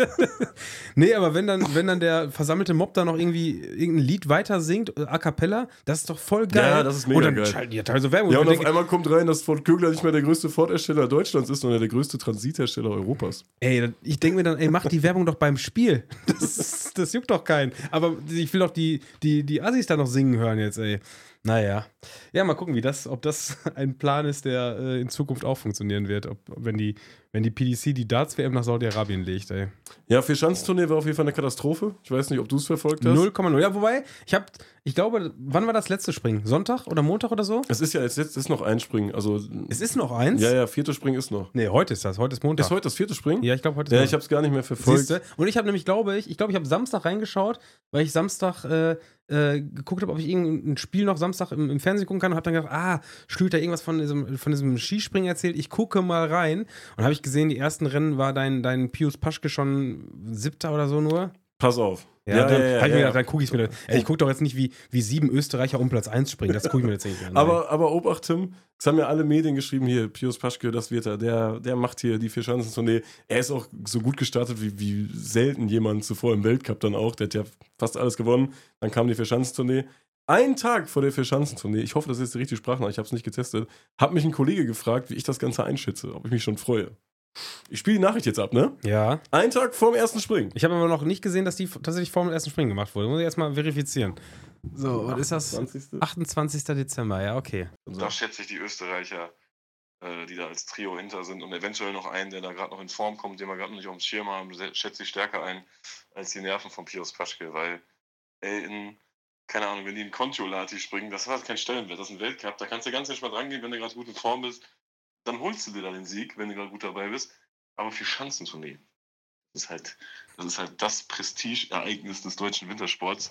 Nee, aber wenn dann, wenn dann der versammelte Mob da noch irgendwie irgendein Lied weiter singt, äh, a cappella, das ist doch voll geil. Ja, das ist mega und dann geil. schalten die ja teilweise Werbung. Ja, und ich auf denke, einmal kommt rein, dass Ford Kögler nicht mehr der größte Ford-Hersteller Deutschlands ist, sondern der größte Transithersteller Europas. ey, ich denke mir dann, ey, mach die Werbung doch beim Spiel. Das, das juckt doch keinen. Aber ich will doch die, die, die Assis da noch singen hören jetzt, ey. Naja. Ja, mal gucken, wie das, ob das ein Plan ist, der äh, in Zukunft auch funktionieren wird. Ob, wenn, die, wenn die P D C die Darts-W M nach Saudi-Arabien legt, ey. Ja, für Schanzentournee war auf jeden Fall eine Katastrophe. Ich weiß nicht, ob du es verfolgt hast. null Komma null. Ja, wobei, ich hab, ich glaube, wann war das letzte Springen? Sonntag oder Montag oder so? Es ist ja jetzt, jetzt ist noch ein Springen. Also, Es ist noch eins? ja, ja, vierte Springen ist noch. Nee, heute ist das. Heute ist Montag. Ist heute das vierte Springen? Ja, ich glaube, heute ist Ja, Montag. ich habe es gar nicht mehr verfolgt. Siehste? Und ich habe nämlich, glaube ich, ich glaube, ich habe Samstag reingeschaut, weil ich Samstag äh, äh, geguckt habe, ob ich irgendein Spiel noch Samstag im, im Fernsehen gucken kann und habe dann gedacht, ah, Stühl da irgendwas von diesem, von diesem Skispringen erzählt, ich gucke mal rein. Und habe ich gesehen, die ersten Rennen war dein, dein Pius Paschke schon siebter oder so nur. Pass auf. Ja, dann ja, habe ich mir ja. gedacht, dann gucke ich es mir. Ey, ich gucke doch jetzt nicht, wie, wie sieben Österreicher um Platz eins springen. Das gucke ich mir jetzt nicht an. Aber, aber Obacht, Tim, es haben ja alle Medien geschrieben, hier, Pius Paschke, das wird er, der, der macht hier die Vier-Schanzentournee. Er ist auch so gut gestartet, wie, wie selten jemand zuvor im Weltcup dann auch. Der hat ja fast alles gewonnen. Dann kam die Vier-Schanzentournee. Ein Tag vor der Vier-Schanzentournee, ich hoffe, das ist jetzt die richtige Sprache, ich habe es nicht getestet, hat mich ein Kollege gefragt, wie ich das Ganze einschätze, ob ich mich schon freue. Ich spiele die Nachricht jetzt ab, ne? Ja. Ein Tag vor dem ersten Springen. Ich habe aber noch nicht gesehen, dass die tatsächlich vor dem ersten Springen gemacht wurde. Muss ich erstmal verifizieren. So, was ist das? zwanzigsten achtundzwanzigster Dezember, ja, okay. Da schätze ich die Österreicher, äh, die da als Trio hinter sind und eventuell noch einen, der da gerade noch in Form kommt, den wir gerade noch nicht auf dem Schirm haben, se- schätze ich stärker ein als die Nerven von Pius Paschke, weil, ey, in, keine Ahnung, wenn die in Kontiolahti springen, das hat keinen Stellenwert, das ist ein Weltcup, da kannst du ganz entspannt rangehen, wenn du gerade gut in Form bist, dann holst du dir da den Sieg, wenn du gerade gut dabei bist, aber für Schanzentournee, das ist halt das, ist halt das Prestige-Ereignis des deutschen Wintersports.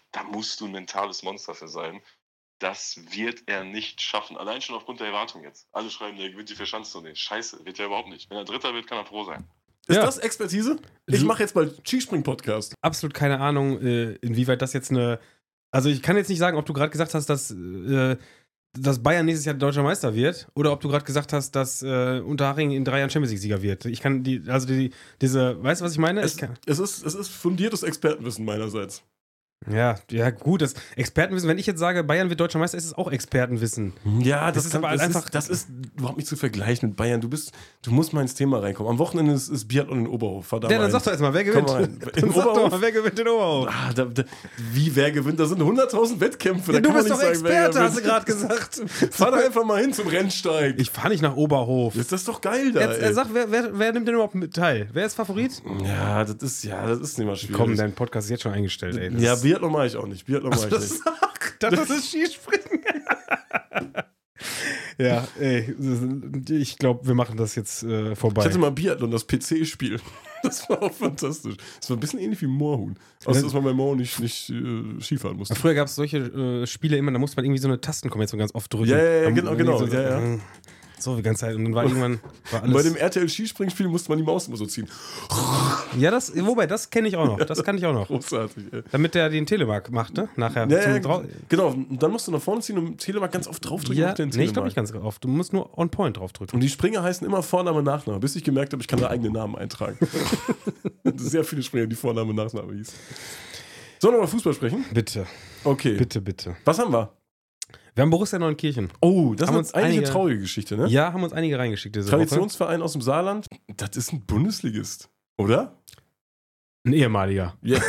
da musst du ein mentales Monster für sein. Das wird er nicht schaffen. Allein schon aufgrund der Erwartung jetzt. Alle schreiben, der gewinnt die Vierschanzentournee. Scheiße, wird er überhaupt nicht. Wenn er Dritter wird, kann er froh sein. Ist Ja. das Expertise? Ich mache jetzt mal Skispring-Podcast. Absolut keine Ahnung, äh, inwieweit das jetzt eine. Also, ich kann jetzt nicht sagen, ob du gerade gesagt hast, dass, äh, dass Bayern nächstes Jahr deutscher Meister wird oder ob du gerade gesagt hast, dass äh, Unterhaching in drei Jahren Champions League-Sieger wird. Ich kann die, also die, diese, weißt du, was ich meine? Es, ich kann, es, ist, es ist fundiertes Expertenwissen meinerseits. ja, ja, gut, das Expertenwissen, wenn ich jetzt sage, Bayern wird deutscher Meister, ist es auch Expertenwissen. Ja, das, Das ist kann, aber das einfach- Ist, das ist überhaupt nicht zu vergleichen mit Bayern. Du bist, du musst mal ins Thema reinkommen. Am Wochenende ist, ist Biathlon in Oberhof. Fahr da Ja, mal dann hin. sag doch erstmal, wer gewinnt? Komm mal rein. Dann In sag doch Oberhof? mal, wer gewinnt in Oberhof? Ah, da, da, wie, wer gewinnt? Da sind hunderttausend Wettkämpfe. Ja, da du kann bist man doch nicht sagen, wer Experte, hast du gewinnt. gerade gesagt. Fahr da einfach mal hin zum Rennsteig. Ich fahre nicht nach Oberhof. Ist das doch geil da, Jetzt, ey. er sagt, wer, wer, wer nimmt denn überhaupt mit teil? Wer ist Favorit? Ja, das ist, ja, das ist nicht mal schwierig. Komm, dein Podcast ist jetzt schon eingestellt, ey. Das ja, ist- Biathlon mache ich auch nicht. Biathlon mache ich das, nicht. das ist Skispringen. Ja, ey, ich glaube, wir machen das jetzt äh, vorbei. Ich hatte mal Biathlon, das P C-Spiel. Das war auch fantastisch. Das war ein bisschen ähnlich wie Moorhuhn. Außer, dass man bei Moorhuhn nicht, nicht äh, Skifahren musste. Früher gab es solche äh, Spiele immer, da musste man irgendwie so eine Tastenkombination ganz oft drücken. Ja, ja, ja, Dann- genau, dann genau, So, ja, ja. so die ganze Zeit. Und dann war irgendwann war Und bei alles. dem R T L-Skispringspiel musste man die Maus immer so ziehen. Ja, das, wobei, das kenne ich auch noch. Das kann ich auch noch. Großartig, ey. Damit der den Telemark machte, nachher. Ja, zum ja, Drau- genau. Und dann musst du nach vorne ziehen und im Telemark ganz oft draufdrücken ja, auf den nee, ich glaube Telemark. nicht ganz oft. Du musst nur on point drauf drücken. Und die Springer heißen immer Vorname, Nachname, bis ich gemerkt habe, ich kann da eigene Namen eintragen. Sehr viele Springer, die Vorname, Nachname hieß. Sollen wir mal Fußball sprechen? Bitte, Okay. bitte, bitte. Was haben wir? Wir haben Borussia Neunkirchen. Oh, das Haben ist uns eigentlich einige- eine traurige Geschichte, ne? Ja, haben uns einige reingeschickt diese Woche. Traditionsverein aus dem Saarland, das ist ein Bundesligist, oder? Ein ehemaliger. Ja.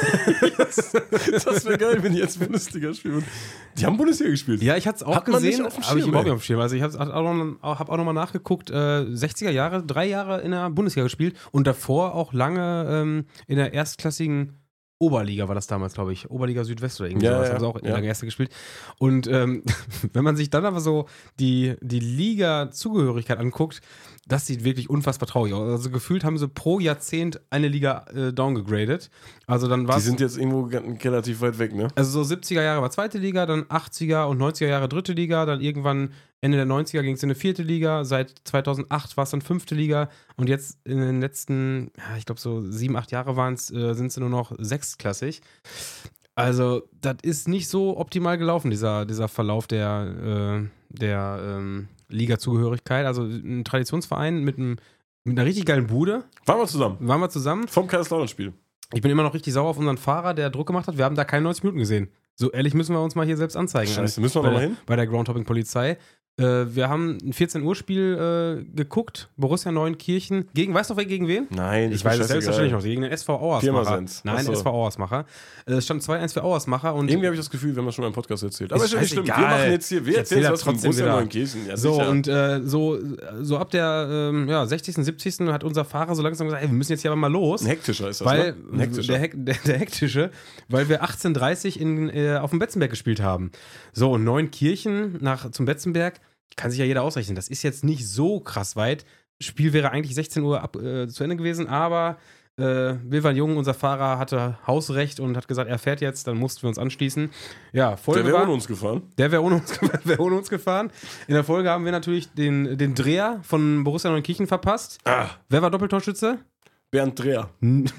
Das wäre geil, wenn die jetzt Bundesliga spielen. Die haben Bundesliga gespielt. Ja, ich hatte es auch Hat man nicht gesehen, auf dem habe ich Schirm, überhaupt ey. nicht auf dem Schirm. Also ich habe auch noch, hab auch noch mal nachgeguckt, äh, sechziger Jahre, drei Jahre in der Bundesliga gespielt und davor auch lange ähm, in der erstklassigen Oberliga war das damals, glaube ich. Oberliga Südwest oder irgendwie Ja, sowas. ja, Haben sie auch ja. lange erste gespielt. Und ähm, wenn man sich dann aber so die, die Liga-Zugehörigkeit anguckt, das sieht wirklich unfassbar traurig aus. Also gefühlt haben sie pro Jahrzehnt eine Liga äh, downgegradet. Also dann war Die es. sind jetzt irgendwo g- relativ weit weg, ne? Also so siebziger Jahre war zweite Liga, dann achtziger und neunziger Jahre dritte Liga, dann irgendwann Ende der neunziger ging es in eine vierte Liga, seit zweitausendacht war es dann fünfte Liga und jetzt in den letzten, ja, ich glaube so sieben, acht Jahre waren es, äh, sind sie nur noch sechstklassig. Also das ist nicht so optimal gelaufen, dieser, dieser Verlauf der, äh, der ähm, Liga-Zugehörigkeit. Also ein Traditionsverein mit, einem, mit einer richtig geilen Bude, Waren wir zusammen. waren wir zusammen. Vom Kaiserslautern-Spiel. Ich bin immer noch richtig sauer auf unseren Fahrer, der Druck gemacht hat. Wir haben da keine neunzig Minuten gesehen. So ehrlich müssen wir uns mal hier selbst anzeigen. Scheiße, müssen wir bei noch mal der, hin? Bei der Groundhopping-Polizei. Äh, wir haben ein vierzehn Uhr Spiel äh, geguckt. Borussia Neunkirchen. Gegen, weißt du noch, gegen wen? Nein, Ich weiß es selbstverständlich noch. Gegen den S V Auersmacher. Pirmasens. Nein, Achso. S V Auersmacher. Äh, Es stand zwei eins für Auersmacher. Und Irgendwie habe ich das Gefühl, wir haben das schon mal im Podcast erzählt. Aber Ist ist ja nicht schlimm. Wir scheißegal. machen jetzt hier, wir Ich erzählen erzähl was ja von trotzdem Borussia wieder. Neunkirchen. Ja, so, sicher. und äh, so, so ab der ähm, ja, sechzigsten, siebzigsten hat unser Fahrer so langsam gesagt, ey, wir müssen jetzt hier aber mal los. Ein Hektischer ist das, Weil ne? Ein Hektischer. der, Hek der, der hektische, weil wir achtzehn Uhr dreißig in, äh, auf dem Betzenberg gespielt haben. So, und Neunkirchen nach, zum Betzenberg, kann sich ja jeder ausrechnen. Das ist jetzt nicht so krass weit. Spiel wäre eigentlich sechzehn Uhr ab, äh, zu Ende gewesen, aber äh, Wilvan Jung, unser Fahrer, hatte Hausrecht und hat gesagt, er fährt jetzt, dann mussten wir uns anschließen. Ja, Folge Der wäre war, ohne uns gefahren. der wäre ohne, uns ge- wär ohne uns gefahren. In der Folge haben wir natürlich den, den Dreher von Borussia Neunkirchen verpasst. Ah, Wer war Doppeltorschütze? Bernd Dreher.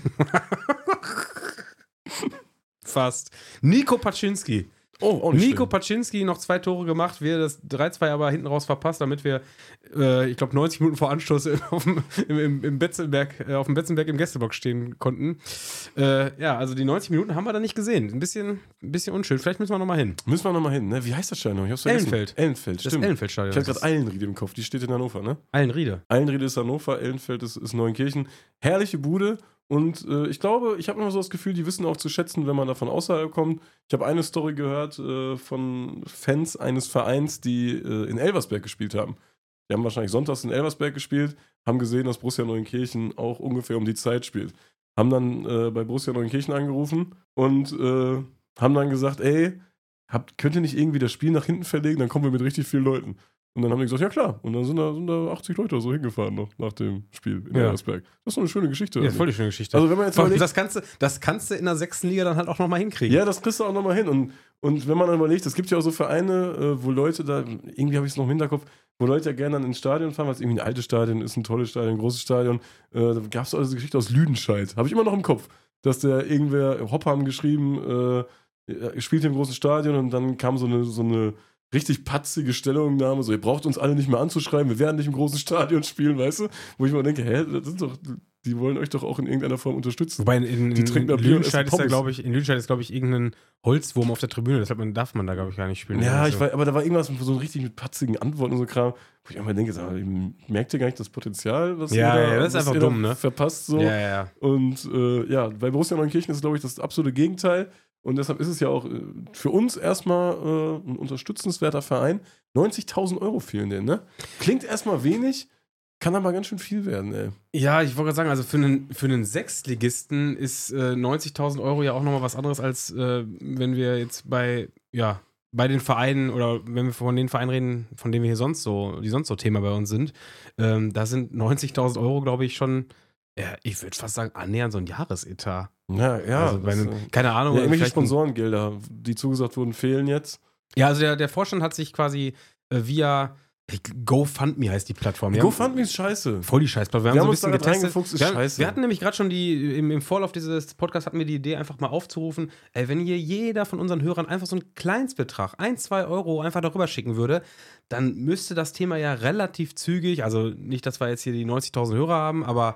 Fast. Nico Paczynski. Oh, auch nicht Nico schlimm. Paczynski noch zwei Tore gemacht, wir das drei zwei aber hinten raus verpasst, damit wir, äh, ich glaube, neunzig Minuten vor Anstoß auf dem, im, im, im Betzenberg, äh, auf dem Betzenberg im Gästeblock stehen konnten. Äh, ja, also die neunzig Minuten haben wir da nicht gesehen. Ein bisschen, ein bisschen unschön. Vielleicht müssen wir nochmal hin. Müssen wir nochmal hin, ne? Wie heißt das Stadion? Ich hab's vergessen. Ellenfeld. Ellenfeld, Das stimmt. Ellenfeldstadion. Ich hatte gerade Eilenriede im Kopf, die steht in Hannover, ne? Eilenriede. Eilenriede ist Hannover, Ellenfeld ist, ist Neunkirchen. Herrliche Bude. Und äh, ich glaube, ich habe immer so das Gefühl, die wissen auch zu schätzen, wenn man da von außerhalb kommt. Ich habe eine Story gehört äh, von Fans eines Vereins, die äh, in Elversberg gespielt haben. Die haben wahrscheinlich sonntags in Elversberg gespielt, haben gesehen, dass Borussia Neunkirchen auch ungefähr um die Zeit spielt. Haben dann äh, bei Borussia Neunkirchen angerufen und äh, haben dann gesagt, ey, habt, könnt ihr nicht irgendwie das Spiel nach hinten verlegen, dann kommen wir mit richtig vielen Leuten. Und dann haben die gesagt, ja klar. Und dann sind da, sind da achtzig Leute oder so hingefahren noch nach dem Spiel in Ja. Eiersberg. Das ist doch eine schöne Geschichte. Ja, eigentlich. voll die schöne Geschichte. Also wenn man jetzt Vor allem, überlegt, das, kannst du, das kannst du in der sechsten Liga dann halt auch nochmal hinkriegen. ja, das kriegst du auch nochmal hin. Und, und wenn man dann überlegt, es gibt ja auch so Vereine, äh, wo Leute da, irgendwie habe ich es noch im Hinterkopf, wo Leute ja gerne dann ins Stadion fahren, weil es irgendwie ein altes Stadion ist, ein tolles Stadion, ein großes Stadion. Äh, da gab es auch diese Geschichte aus Lüdenscheid. Habe ich immer noch im Kopf, dass der irgendwer, Hopper haben geschrieben, äh, spielt im großen Stadion und dann kam so eine, so eine richtig patzige Stellungnahme, so, ihr braucht uns alle nicht mehr anzuschreiben, wir werden nicht im großen Stadion spielen, weißt du? Wo ich mir denke, hä, das sind doch, die wollen euch doch auch in irgendeiner Form unterstützen. Wobei in, in, Die in, trinken da in Bier und Lüdenscheid essen ist da, Pommes. glaube ich, in Lüdenscheid ist, glaube ich, irgendein Holzwurm auf der Tribüne, deshalb man, darf man da, glaube ich, gar nicht spielen. Ja, Also, ich weiß, aber da war irgendwas mit so richtig mit patzigen Antworten und so Kram, wo ich immer denke, sag mal, merkt ihr gar nicht das Potenzial, was Ja, ihr da, ja, das ist was einfach ihr da dumm, ne? verpasst so. Ja, ja, ja. Und äh, ja, bei Borussia Neunkirchen ist, glaube ich, das absolute Gegenteil. Und deshalb ist es ja auch äh, für uns erstmal äh, ein unterstützenswerter Verein. neunzigtausend Euro fehlen denen, ne? Klingt erstmal wenig, kann aber ganz schön viel werden, ey. Ja, ich wollte gerade sagen, also für einen, für einen Sechstligisten ist äh, neunzigtausend Euro ja auch nochmal was anderes, als äh, wenn wir jetzt bei, ja, bei den Vereinen oder wenn wir von den Vereinen reden, von denen wir hier sonst so, die sonst so Thema bei uns sind. Ähm, da sind neunzigtausend Euro, glaube ich, schon, ja, ich würde fast sagen, annähernd so ein Jahresetat. Ja, ja. also bei das, einem, äh, keine Ahnung. ja irgendwelche vielleicht ein- Sponsorengelder, die zugesagt wurden, fehlen jetzt. Ja, also der, der Vorstand hat sich quasi äh, via GoFundMe heißt die Plattform. Wir GoFundMe ist scheiße. haben, voll die Scheißplattform. Wir, Wir haben haben so uns ein da bisschen grad getestet. reingefuchst, ist wir, haben- scheiße. wir hatten nämlich gerade schon die, im, im Vorlauf dieses Podcasts hatten wir die Idee, einfach mal aufzurufen, ey, wenn hier jeder von unseren Hörern einfach so einen Kleinstbetrag, ein, zwei Euro einfach darüber schicken würde, dann müsste das Thema ja relativ zügig, also nicht, dass wir jetzt hier die neunzigtausend Hörer haben, aber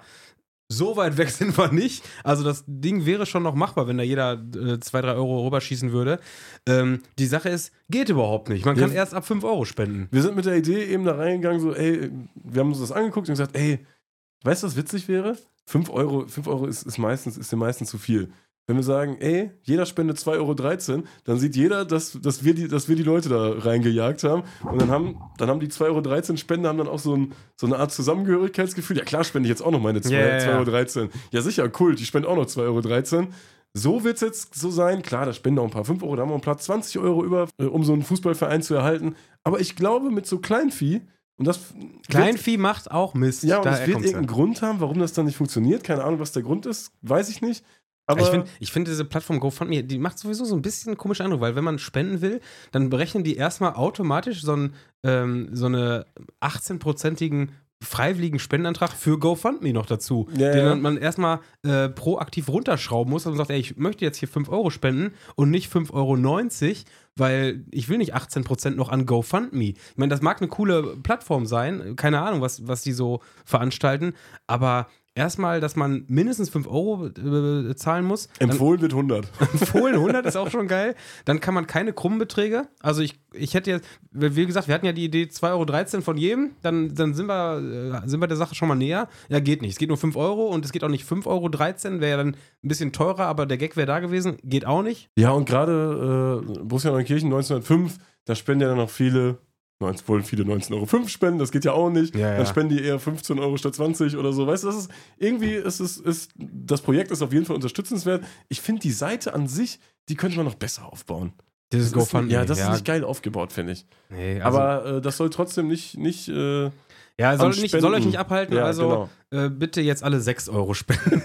so weit weg sind wir nicht. Also das Ding wäre schon noch machbar, wenn da jeder äh, zwei, drei Euro rüberschießen würde. Ähm, die Sache ist, geht überhaupt nicht. Man kann Ja. erst ab fünf Euro spenden. Wir sind mit der Idee eben da reingegangen, so, ey, wir haben uns das angeguckt und gesagt, ey, weißt du, was witzig wäre? fünf Euro, fünf Euro ist, ist meistens, ist den meisten zu viel. Wenn wir sagen, ey, jeder spendet zwei Euro dreizehn, dann sieht jeder, dass, dass, wir die, dass wir die Leute da reingejagt haben. Und dann haben, dann haben die zwei Euro dreizehn Spender haben dann auch so, ein, so eine Art Zusammengehörigkeitsgefühl. Ja klar, spende ich jetzt auch noch meine Ja, ja, ja. zwei Euro dreizehn. Ja sicher, cool, die spenden auch noch zwei Euro dreizehn. So wird es jetzt so sein. Klar, da spenden auch ein paar fünf Euro, da haben wir einen Platz zwanzig Euro über, äh, um so einen Fußballverein zu erhalten. Aber ich glaube, mit so Kleinvieh, und das wird- Kleinvieh macht auch Mist. ja, und Daher es wird kommt's ja. irgendeinen Grund haben, warum das dann nicht funktioniert. Keine Ahnung, was der Grund ist. Weiß ich nicht. Aber ich finde, ich find diese Plattform GoFundMe, die macht sowieso so ein bisschen einen komischen Eindruck, weil wenn man spenden will, dann berechnen die erstmal automatisch so, ein, ähm, so eine achtzehn-prozentigen freiwilligen Spendenantrag für GoFundMe noch dazu, Ja, den ja. dann man erstmal äh, proaktiv runterschrauben muss und sagt, ey, ich möchte jetzt hier fünf Euro spenden und nicht fünf Euro neunzig, weil ich will nicht achtzehn Prozent noch an GoFundMe. Ich meine, das mag eine coole Plattform sein, keine Ahnung, was, was die so veranstalten, aber erstmal, dass man mindestens fünf Euro äh, zahlen muss. Dann- empfohlen wird hundert. Empfohlen hundert ist auch schon geil. Dann kann man keine krummen Beträge. Also ich, ich hätte jetzt, wie gesagt, wir hatten ja die Idee zwei Euro dreizehn von jedem. Dann, dann sind, wir, äh, sind wir der Sache schon mal näher. Ja, geht nicht. Es geht nur fünf Euro und es geht auch nicht fünf Euro dreizehn. Wäre ja dann ein bisschen teurer, aber der Gag wäre da gewesen. Geht auch nicht. Ja, und gerade äh, Borussia Neunkirchen neunzehnhundertfünf, da spenden ja dann noch viele, neunzehn, wollen viele neunzehn Euro fünf spenden, das geht ja auch nicht. Ja, ja. Dann spenden die eher fünfzehn Euro statt zwanzig oder so. Weißt du, das ist irgendwie, ist es, ist, das Projekt ist auf jeden Fall unterstützenswert. Ich finde die Seite an sich, die könnte man noch besser aufbauen. Dieses Das ist, GoFundMe. ja, das ist nicht geil aufgebaut, finde ich. Nee, also, Aber äh, das soll trotzdem nicht, nicht äh, ja, soll, am nicht, soll euch Spenden. nicht abhalten. Ja, also genau. äh, bitte jetzt alle sechs Euro spenden.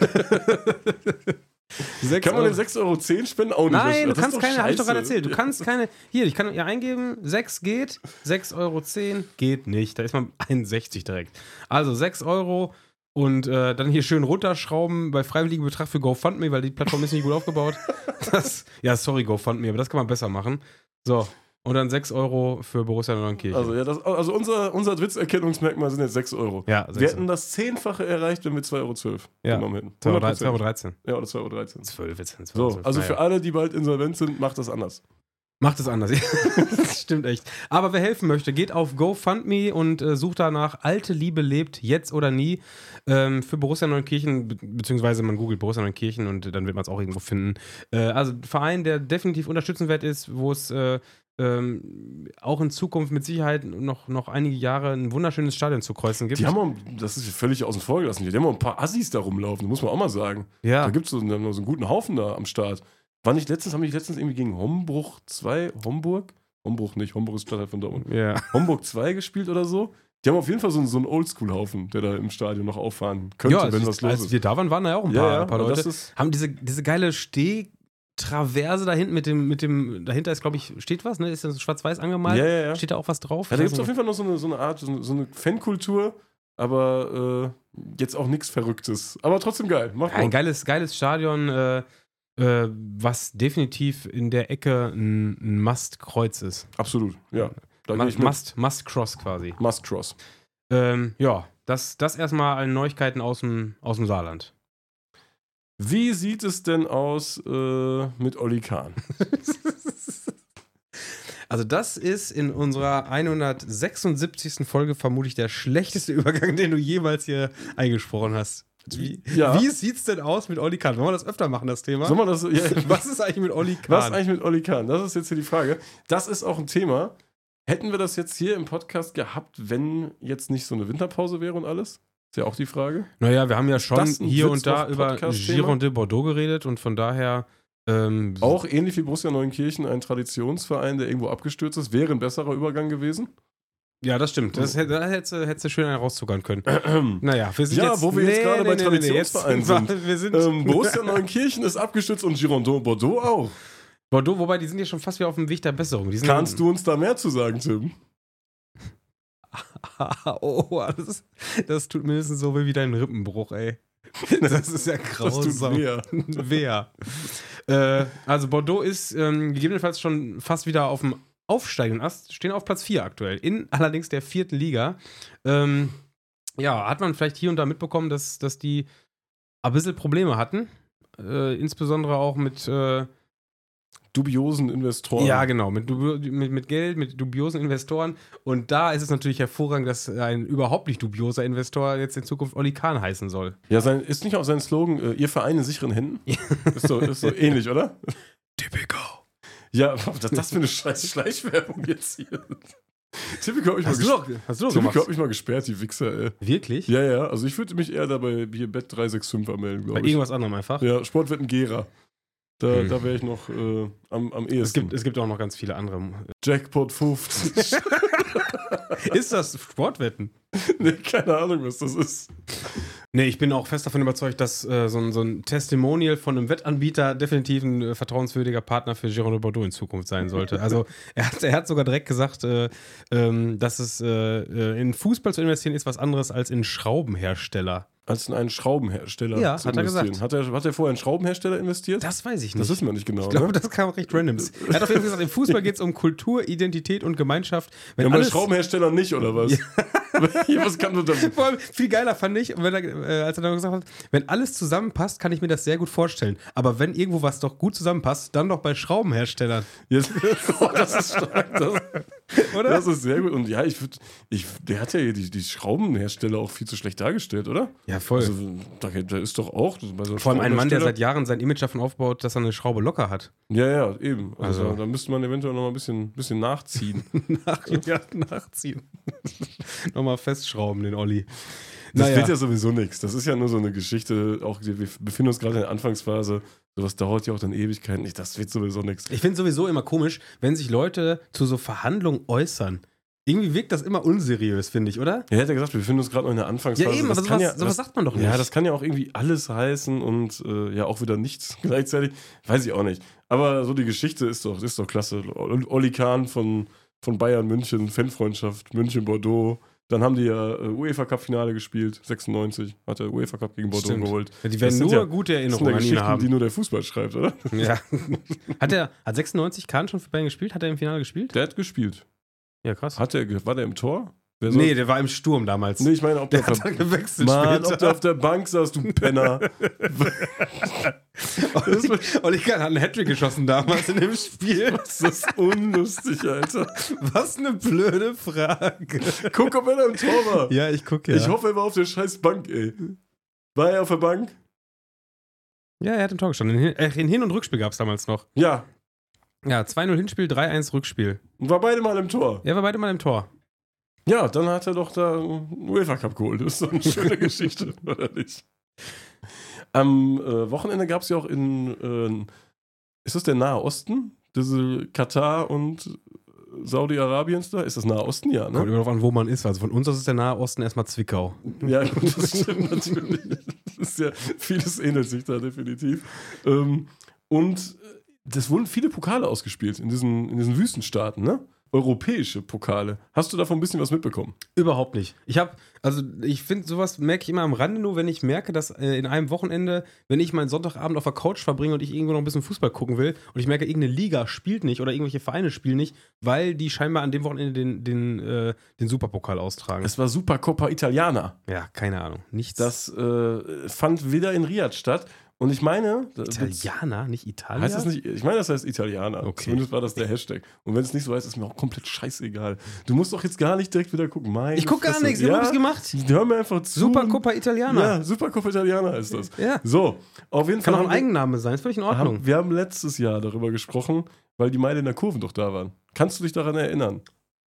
sechs Kann man Euro. denn sechs Euro zehn spenden? Auch nicht. Nein, du Das ist kannst doch keine, hab ich doch gerade scheiße. erzählt, du kannst keine, hier, ich kann ja eingeben, sechs geht, sechs Euro zehn geht nicht, da ist man einundsechzig direkt. Also sechs Euro und äh, dann hier schön runterschrauben bei freiwilligem Betrag für GoFundMe, weil die Plattform ist nicht gut aufgebaut. Das, ja, sorry GoFundMe, aber das kann man besser machen. So, und dann sechs Euro für Borussia Neunkirchen. Also, ja, das, also unser, unser Witzerkennungsmerkmal sind jetzt sechs Euro. ja, Wir sechs hätten das Zehnfache erreicht, wenn wir zwei Euro zwölf Ja. genommen hätten. zwei Euro hundert Prozent. dreizehn. Ja, oder zwei Euro dreizehn. zwölf jetzt. zwölf, So, zwölf, also naja. für alle, die bald insolvent sind, macht das anders. Macht es anders. Das stimmt echt. Aber wer helfen möchte, geht auf GoFundMe und äh, sucht danach Alte Liebe lebt, jetzt oder nie, ähm, für Borussia Neunkirchen, be beziehungsweise man googelt Borussia Neunkirchen und dann wird man es auch irgendwo finden. Äh, also ein Verein, der definitiv unterstützenswert ist, wo es äh, ähm, auch in Zukunft mit Sicherheit noch, noch einige Jahre ein wunderschönes Stadion zu kreuzen gibt. Die haben auch, das ist völlig außen vor gelassen, die haben auch ein paar Assis da rumlaufen, muss man auch mal sagen. ja. Da gibt es so, so einen guten Haufen da am Start. War nicht letztens, haben die letztens irgendwie gegen Hombruch zwei, Homburg? Hombruch nicht, Hombruch ist Stadtteil von Dortmund. Ja. Homburg zwei gespielt oder so. Die haben auf jeden Fall so, einen- so einen Oldschool-Haufen, der da im Stadion noch auffahren könnte, Ja, wenn als, was los als ist. wir da waren, waren da ja auch ein Ja, paar, ja, ein paar aber Leute. das ist- Haben diese, diese geile Stehtraverse da hinten mit dem, mit dem, dahinter ist, glaube ich, steht was, ne? Ist das schwarz-weiß angemalt? Ja, ja, ja. Steht da auch was drauf? Ja, da Ich gibt es weiß auf jeden Fall noch so eine, so eine Art, so eine, so eine Fankultur, aber äh, jetzt auch nichts Verrücktes. Aber trotzdem geil. Mach nicht. Ein mal. geiles, geiles Stadion, äh, äh, was definitiv in der Ecke ein, ein Must-Kreuz ist. Absolut, ja. Da Ma- gehe ich mit. Must, Must-Cross quasi. Must Cross. Ähm, ja, das, das erstmal an Neuigkeiten aus dem, aus dem Saarland. Wie sieht es denn aus äh, mit Olli Kahn? Also das ist in unserer hundertsechsundsiebzigsten Folge vermutlich der schlechteste Übergang, den du jemals hier eingesprochen hast. Wie, Ja. wie sieht's denn aus mit Olli Kahn? Wollen wir das öfter machen, das Thema? Sollen wir das, ja, Was ist eigentlich mit Olli Kahn? was eigentlich mit Olli Kahn? Das ist jetzt hier die Frage. Das ist auch ein Thema. Hätten wir das jetzt hier im Podcast gehabt, wenn jetzt nicht so eine Winterpause wäre und alles? Ist ja auch die Frage. Naja, wir haben ja schon das ein hier Witz und da auf über Podcast-Thema? Giron de Bordeaux geredet und von daher ähm, Auch ähnlich wie Borussia Neunkirchen, ein Traditionsverein, der irgendwo abgestürzt ist, wäre ein besserer Übergang gewesen. ja, das stimmt. Das hätte, da hättest du hättest du schön herauszuckern können. naja, wir sind Ja, jetzt, wo wir jetzt gerade bei Traditionsvereinen jetzt sind. Wir sind ähm, Borussia Neunkirchen ist abgestürzt und Girondin Bordeaux auch. Bordeaux, wobei die sind ja schon fast wieder auf dem Weg der Besserung. Die sind Kannst du uns da mehr zu sagen, Tim? oh, das, das tut mindestens so weh wie dein Rippenbruch, ey. Das ist ja Das grausam. tut weh. Wer? äh, also Bordeaux ist ähm, gegebenenfalls schon fast wieder auf dem aufsteigenden Ast, stehen auf Platz vier aktuell, in allerdings der vierten Liga. Ähm, ja, hat man vielleicht hier und da mitbekommen, dass, dass die ein bisschen Probleme hatten. Äh, insbesondere auch mit äh, Dubiosen Investoren. ja, genau, mit, dubi- mit, mit Geld, mit dubiosen Investoren. Und da ist es natürlich hervorragend, dass ein überhaupt nicht dubioser Investor jetzt in Zukunft Olli Kahn heißen soll. Ja, sein, ist nicht auch sein Slogan, äh, ihr Verein in sicheren Händen? ist, so, ist so ähnlich, oder? Typical. Ja, was ist das für eine scheiß Schleichwerbung jetzt hier? Typico hab ich mal, Hast du ges- doch, hast du doch Typico gemacht. hab ich mal gesperrt, die Wichser, ey. Wirklich? Ja, ja, also ich würde mich eher dabei hier Bett drei sechs fünf anmelden, Bei glaube ich. irgendwas anderem einfach. Ja, Sportwetten Gera. Da, Hm. da wäre ich noch äh, am, am ehesten. Es gibt, es gibt auch noch ganz viele andere. Jackpot fünfzig. Ist das Sportwetten? Nee, keine Ahnung, was das ist. Nee, ich bin auch fest davon überzeugt, dass äh, so, ein, so ein Testimonial von einem Wettanbieter definitiv ein äh, vertrauenswürdiger Partner für Giron de Bordeaux in Zukunft sein sollte. Also er hat, er hat sogar direkt gesagt, äh, ähm, dass es äh, äh, in Fußball zu investieren ist was anderes als in Schraubenhersteller. Als in einen Schraubenhersteller Ja, zu hat er investieren. gesagt. Hat er, hat er vorher einen Schraubenhersteller investiert? Das weiß ich nicht. Das wissen wir nicht genau. Ich glaube, ne? das kam recht random. Er hat auf jeden Fall gesagt, im Fußball geht es um Kultur, Identität und Gemeinschaft. Wenn Ja, bei alles, Schraubenhersteller nicht, oder was? Ja. Was kann du da? Vor allem viel geiler fand ich, wenn er, äh, als er dann gesagt hat, wenn alles zusammenpasst, kann ich mir das sehr gut vorstellen. Aber wenn irgendwo was doch gut zusammenpasst, dann doch bei Schraubenherstellern. Jetzt, oh, das ist stark. Das, Oder? das ist sehr gut. Und ja, ich würde, ich, der hat ja hier die, die Schraubenhersteller auch viel zu schlecht dargestellt, oder? Ja, voll. Also, da, da ist doch auch. Bei so Vor allem ein Mann, der Schraubenhersteller- seit Jahren sein Image davon aufbaut, dass er eine Schraube locker hat. Ja, ja, eben. Also, Also- da, da müsste man eventuell noch mal ein bisschen, bisschen nachziehen. Nach, ja, nachziehen. Nochmal festschrauben, den Olli. Das Naja. wird ja sowieso nichts. Das ist ja nur so eine Geschichte. Auch wir befinden uns gerade in der Anfangsphase. Sowas dauert ja auch dann Ewigkeiten nicht. Das wird sowieso nichts. Ich finde sowieso immer komisch, wenn sich Leute zu so Verhandlungen äußern. Irgendwie wirkt das immer unseriös, finde ich, oder? Ja, er hat ja gesagt, wir befinden uns gerade noch in der Anfangsphase. Ja, eben, das aber kann sowas, ja, sowas das, sagt man doch nicht. ja, das kann ja auch irgendwie alles heißen und äh, ja auch wieder nichts gleichzeitig. Weiß ich auch nicht. Aber so die Geschichte ist doch, ist doch klasse. Olli Kahn von, von Bayern München, Fanfreundschaft, München, Bordeaux. Dann haben die ja äh, UEFA-Cup-Finale gespielt, sechsundneunzig, hat der UEFA-Cup gegen Bordeaux Stimmt. geholt. Ja, die Das werden sind nur ja- gute Das sind Erinnerungen ja an ihn Geschichten, haben. die nur der Fußball schreibt, oder? Ja. Hat er hat sechsundneunzig Kahn schon für Bayern gespielt? Hat er im Finale gespielt? Der hat gespielt. Ja, krass. Hat der, ge- war der im Tor? Wer soll- Nee, der war im Sturm damals. Nee, ich meine, ob der, der auf hat der dann gewechselt Mann, später. ob der auf der Bank saß, du Penner. Olli, Olli Kahn hat einen Hattrick geschossen damals in dem Spiel. Das ist unlustig, Alter. Was eine blöde Frage. Guck, ob er da im Tor war. Ja, ich gucke ja. Ich hoffe, er war auf der scheiß Bank, ey. War er auf der Bank? Ja, er hat im Tor gestanden. In Hin- äh, in Hin- und Rückspiel gab es damals noch. Ja. Ja, zwei null Hinspiel, drei eins Rückspiel. Und war beide mal im Tor. Er war beide mal im Tor. Ja, dann hat er doch da einen UEFA Cup geholt. Das ist doch eine schöne Geschichte, oder nicht? Am äh, Wochenende gab es ja auch in, äh, ist das der Nahe Osten? Diese Katar und Saudi-Arabiens da? Ist das Nahe Osten? Ja, Kommt ne? immer darauf an, wo man ist. Also von uns aus ist der Nahe Osten erstmal Zwickau. Ja, gut, das stimmt natürlich. Das ist ja, vieles ähnelt sich da definitiv. Ähm, und das wurden viele Pokale ausgespielt in diesen, in diesen Wüstenstaaten, ne? Europäische Pokale. Hast du davon ein bisschen was mitbekommen? Überhaupt nicht. Ich habe, also ich finde, sowas merke ich immer am Rande nur, wenn ich merke, dass äh, in einem Wochenende, wenn ich meinen Sonntagabend auf der Couch verbringe und ich irgendwo noch ein bisschen Fußball gucken will und ich merke, irgendeine Liga spielt nicht oder irgendwelche Vereine spielen nicht, weil die scheinbar an dem Wochenende den, den, äh, den Superpokal austragen. Es war Supercoppa Italiana. Ja, keine Ahnung. Nichts. Das äh, fand wieder in Riyadh statt. Und ich meine... Italiener, nicht Italia? Heißt das nicht? Ich meine, das heißt Italiener. Okay. Zumindest war das der Hashtag. Und wenn es nicht so heißt, ist mir auch komplett scheißegal. Du musst doch jetzt gar nicht direkt wieder gucken. Meine ich gucke gar Fresse. nichts, ich habe ja, nichts gemacht. Hör mir einfach zu. Supercoppa Italiana. Ja, Supercoppa Italiana ist das. Ja. So, auf jeden Kann Fall... auch ein Eigenname sein, ist völlig in Ordnung. Haben, wir haben letztes Jahr darüber gesprochen, weil die Mailänder Kurven doch da waren. Kannst du dich daran erinnern?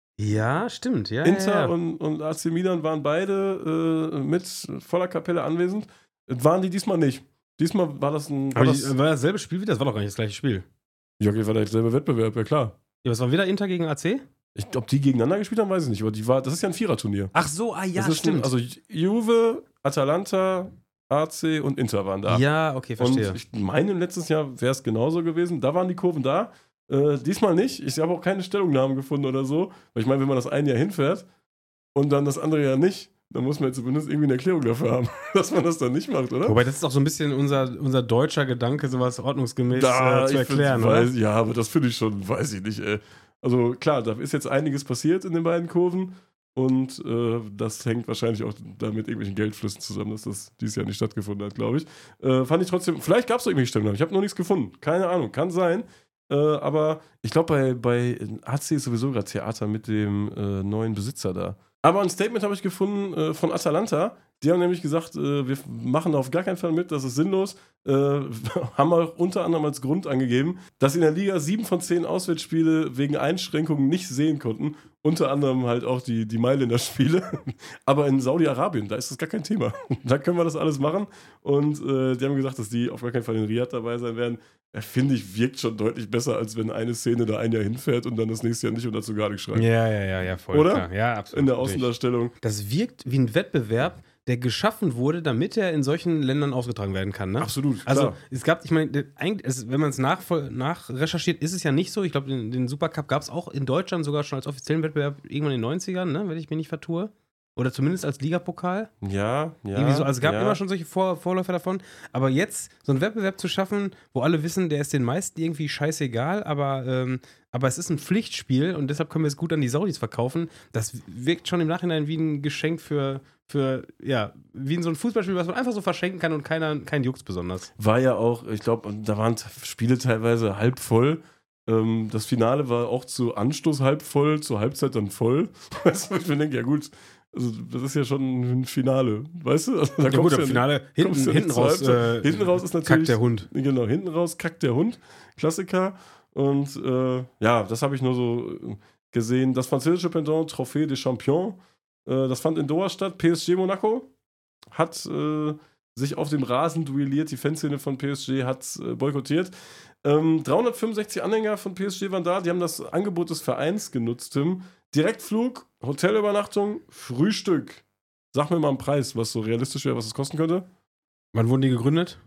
Ja, stimmt. Ja, Inter ja, ja. Und, und A C Milan waren beide äh, mit voller Kapelle anwesend. Waren die diesmal nicht. Diesmal war das ein. War Aber das, die, war dasselbe Spiel wieder? Das war doch gar nicht das gleiche Spiel. ja, okay, war derselbe Wettbewerb, ja klar. Ja, was war wieder Inter gegen A C? Ich, ob die gegeneinander gespielt haben, weiß ich nicht. Aber die war, das ist ja ein Viererturnier. Ach so, ah ja, das ist stimmt. Ein, also Juve, Atalanta, A C und Inter waren da. Ja, okay, verstehe. Und ich meine, letztes Jahr wäre es genauso gewesen. Da waren die Kurven da. Äh, diesmal nicht. Ich habe auch keine Stellungnahmen gefunden oder so. Weil ich meine, wenn man das ein Jahr hinfährt und dann das andere Jahr nicht, dann muss man jetzt zumindest irgendwie eine Erklärung dafür haben, dass man das dann nicht macht, oder? Wobei, das ist auch so ein bisschen unser, unser deutscher Gedanke, sowas ordnungsgemäß Da, äh, zu ich erklären, find, oder? weiß, ja, aber das finde ich schon, weiß ich nicht, ey. Also klar, da ist jetzt einiges passiert in den beiden Kurven und äh, das hängt wahrscheinlich auch damit irgendwelchen Geldflüssen zusammen, dass das dieses Jahr nicht stattgefunden hat, glaube ich. Äh, fand ich trotzdem, vielleicht gab es irgendwelche Stellungnahmen, ich habe noch nichts gefunden, keine Ahnung, kann sein. Äh, aber ich glaube, bei, bei A C ist sowieso gerade Theater mit dem äh, neuen Besitzer da. Aber ein Statement habe ich gefunden äh, von Atalanta. Die haben nämlich gesagt, äh, wir machen auf gar keinen Fall mit, das ist sinnlos. Äh, haben auch unter anderem als Grund angegeben, dass sie in der Liga sieben von zehn Auswärtsspiele wegen Einschränkungen nicht sehen konnten. Unter anderem halt auch die, die Mailänder Spiele. Aber in Saudi-Arabien, da ist das gar kein Thema. Da können wir das alles machen. Und äh, die haben gesagt, dass die auf gar keinen Fall in Riyadh dabei sein werden. Ja, finde ich, wirkt schon deutlich besser, als wenn eine Szene da ein Jahr hinfährt und dann das nächste Jahr nicht und dazu gar nicht schreibt. Ja, ja, ja, ja, voll. Oder? Klar. Ja, absolut. In der Außendarstellung. Das wirkt wie ein Wettbewerb, der geschaffen wurde, damit er in solchen Ländern ausgetragen werden kann, ne? Absolut, Also klar. es gab, ich meine, eigentlich, es- wenn man es nachvoll- nachrecherchiert, ist es ja nicht so. Ich glaube, den, den Supercup gab es auch in Deutschland sogar schon als offiziellen Wettbewerb irgendwann in den neunzigern, ne? Wenn ich mich nicht vertue. Oder zumindest als Ligapokal. Ja, ja. Irgendwie so, also es gab ja. immer schon solche Vor Vorläufer davon. Aber jetzt so einen Wettbewerb zu schaffen, wo alle wissen, der ist den meisten irgendwie scheißegal, aber, ähm, aber es ist ein Pflichtspiel und deshalb können wir es gut an die Saudis verkaufen. Das wirkt schon im Nachhinein wie ein Geschenk für, für ja, wie in so ein Fußballspiel, was man einfach so verschenken kann und keiner, kein Jucks besonders. War ja auch, ich glaube, da waren Spiele teilweise halb voll. Ähm, das Finale war auch zu Anstoß halb voll, zur Halbzeit dann voll. Weißt du, ich mir denke, ja gut, also das ist ja schon ein Finale, weißt du? Also, da Ja gut, kommst im ja Finale, kommst hinten, ja hinten nicht zur raus, Halbzeit. äh, hinten raus ist natürlich kackt der Hund. Genau, hinten raus kackt der Hund. Klassiker. Und äh, ja, das habe ich nur so gesehen. Das französische Pendant, Trophée des Champions, äh, das fand in Doha statt. P S G Monaco hat äh, sich auf dem Rasen duelliert. Die Fanszene von P S G hat äh, boykottiert. Ähm, dreihundertfünfundsechzig Anhänger von P S G waren da. Die haben das Angebot des Vereins genutzt, Tim. Direktflug, Hotelübernachtung, Frühstück. Sag mir mal einen Preis, was so realistisch wäre, was es kosten könnte. Wann wurden die gegründet?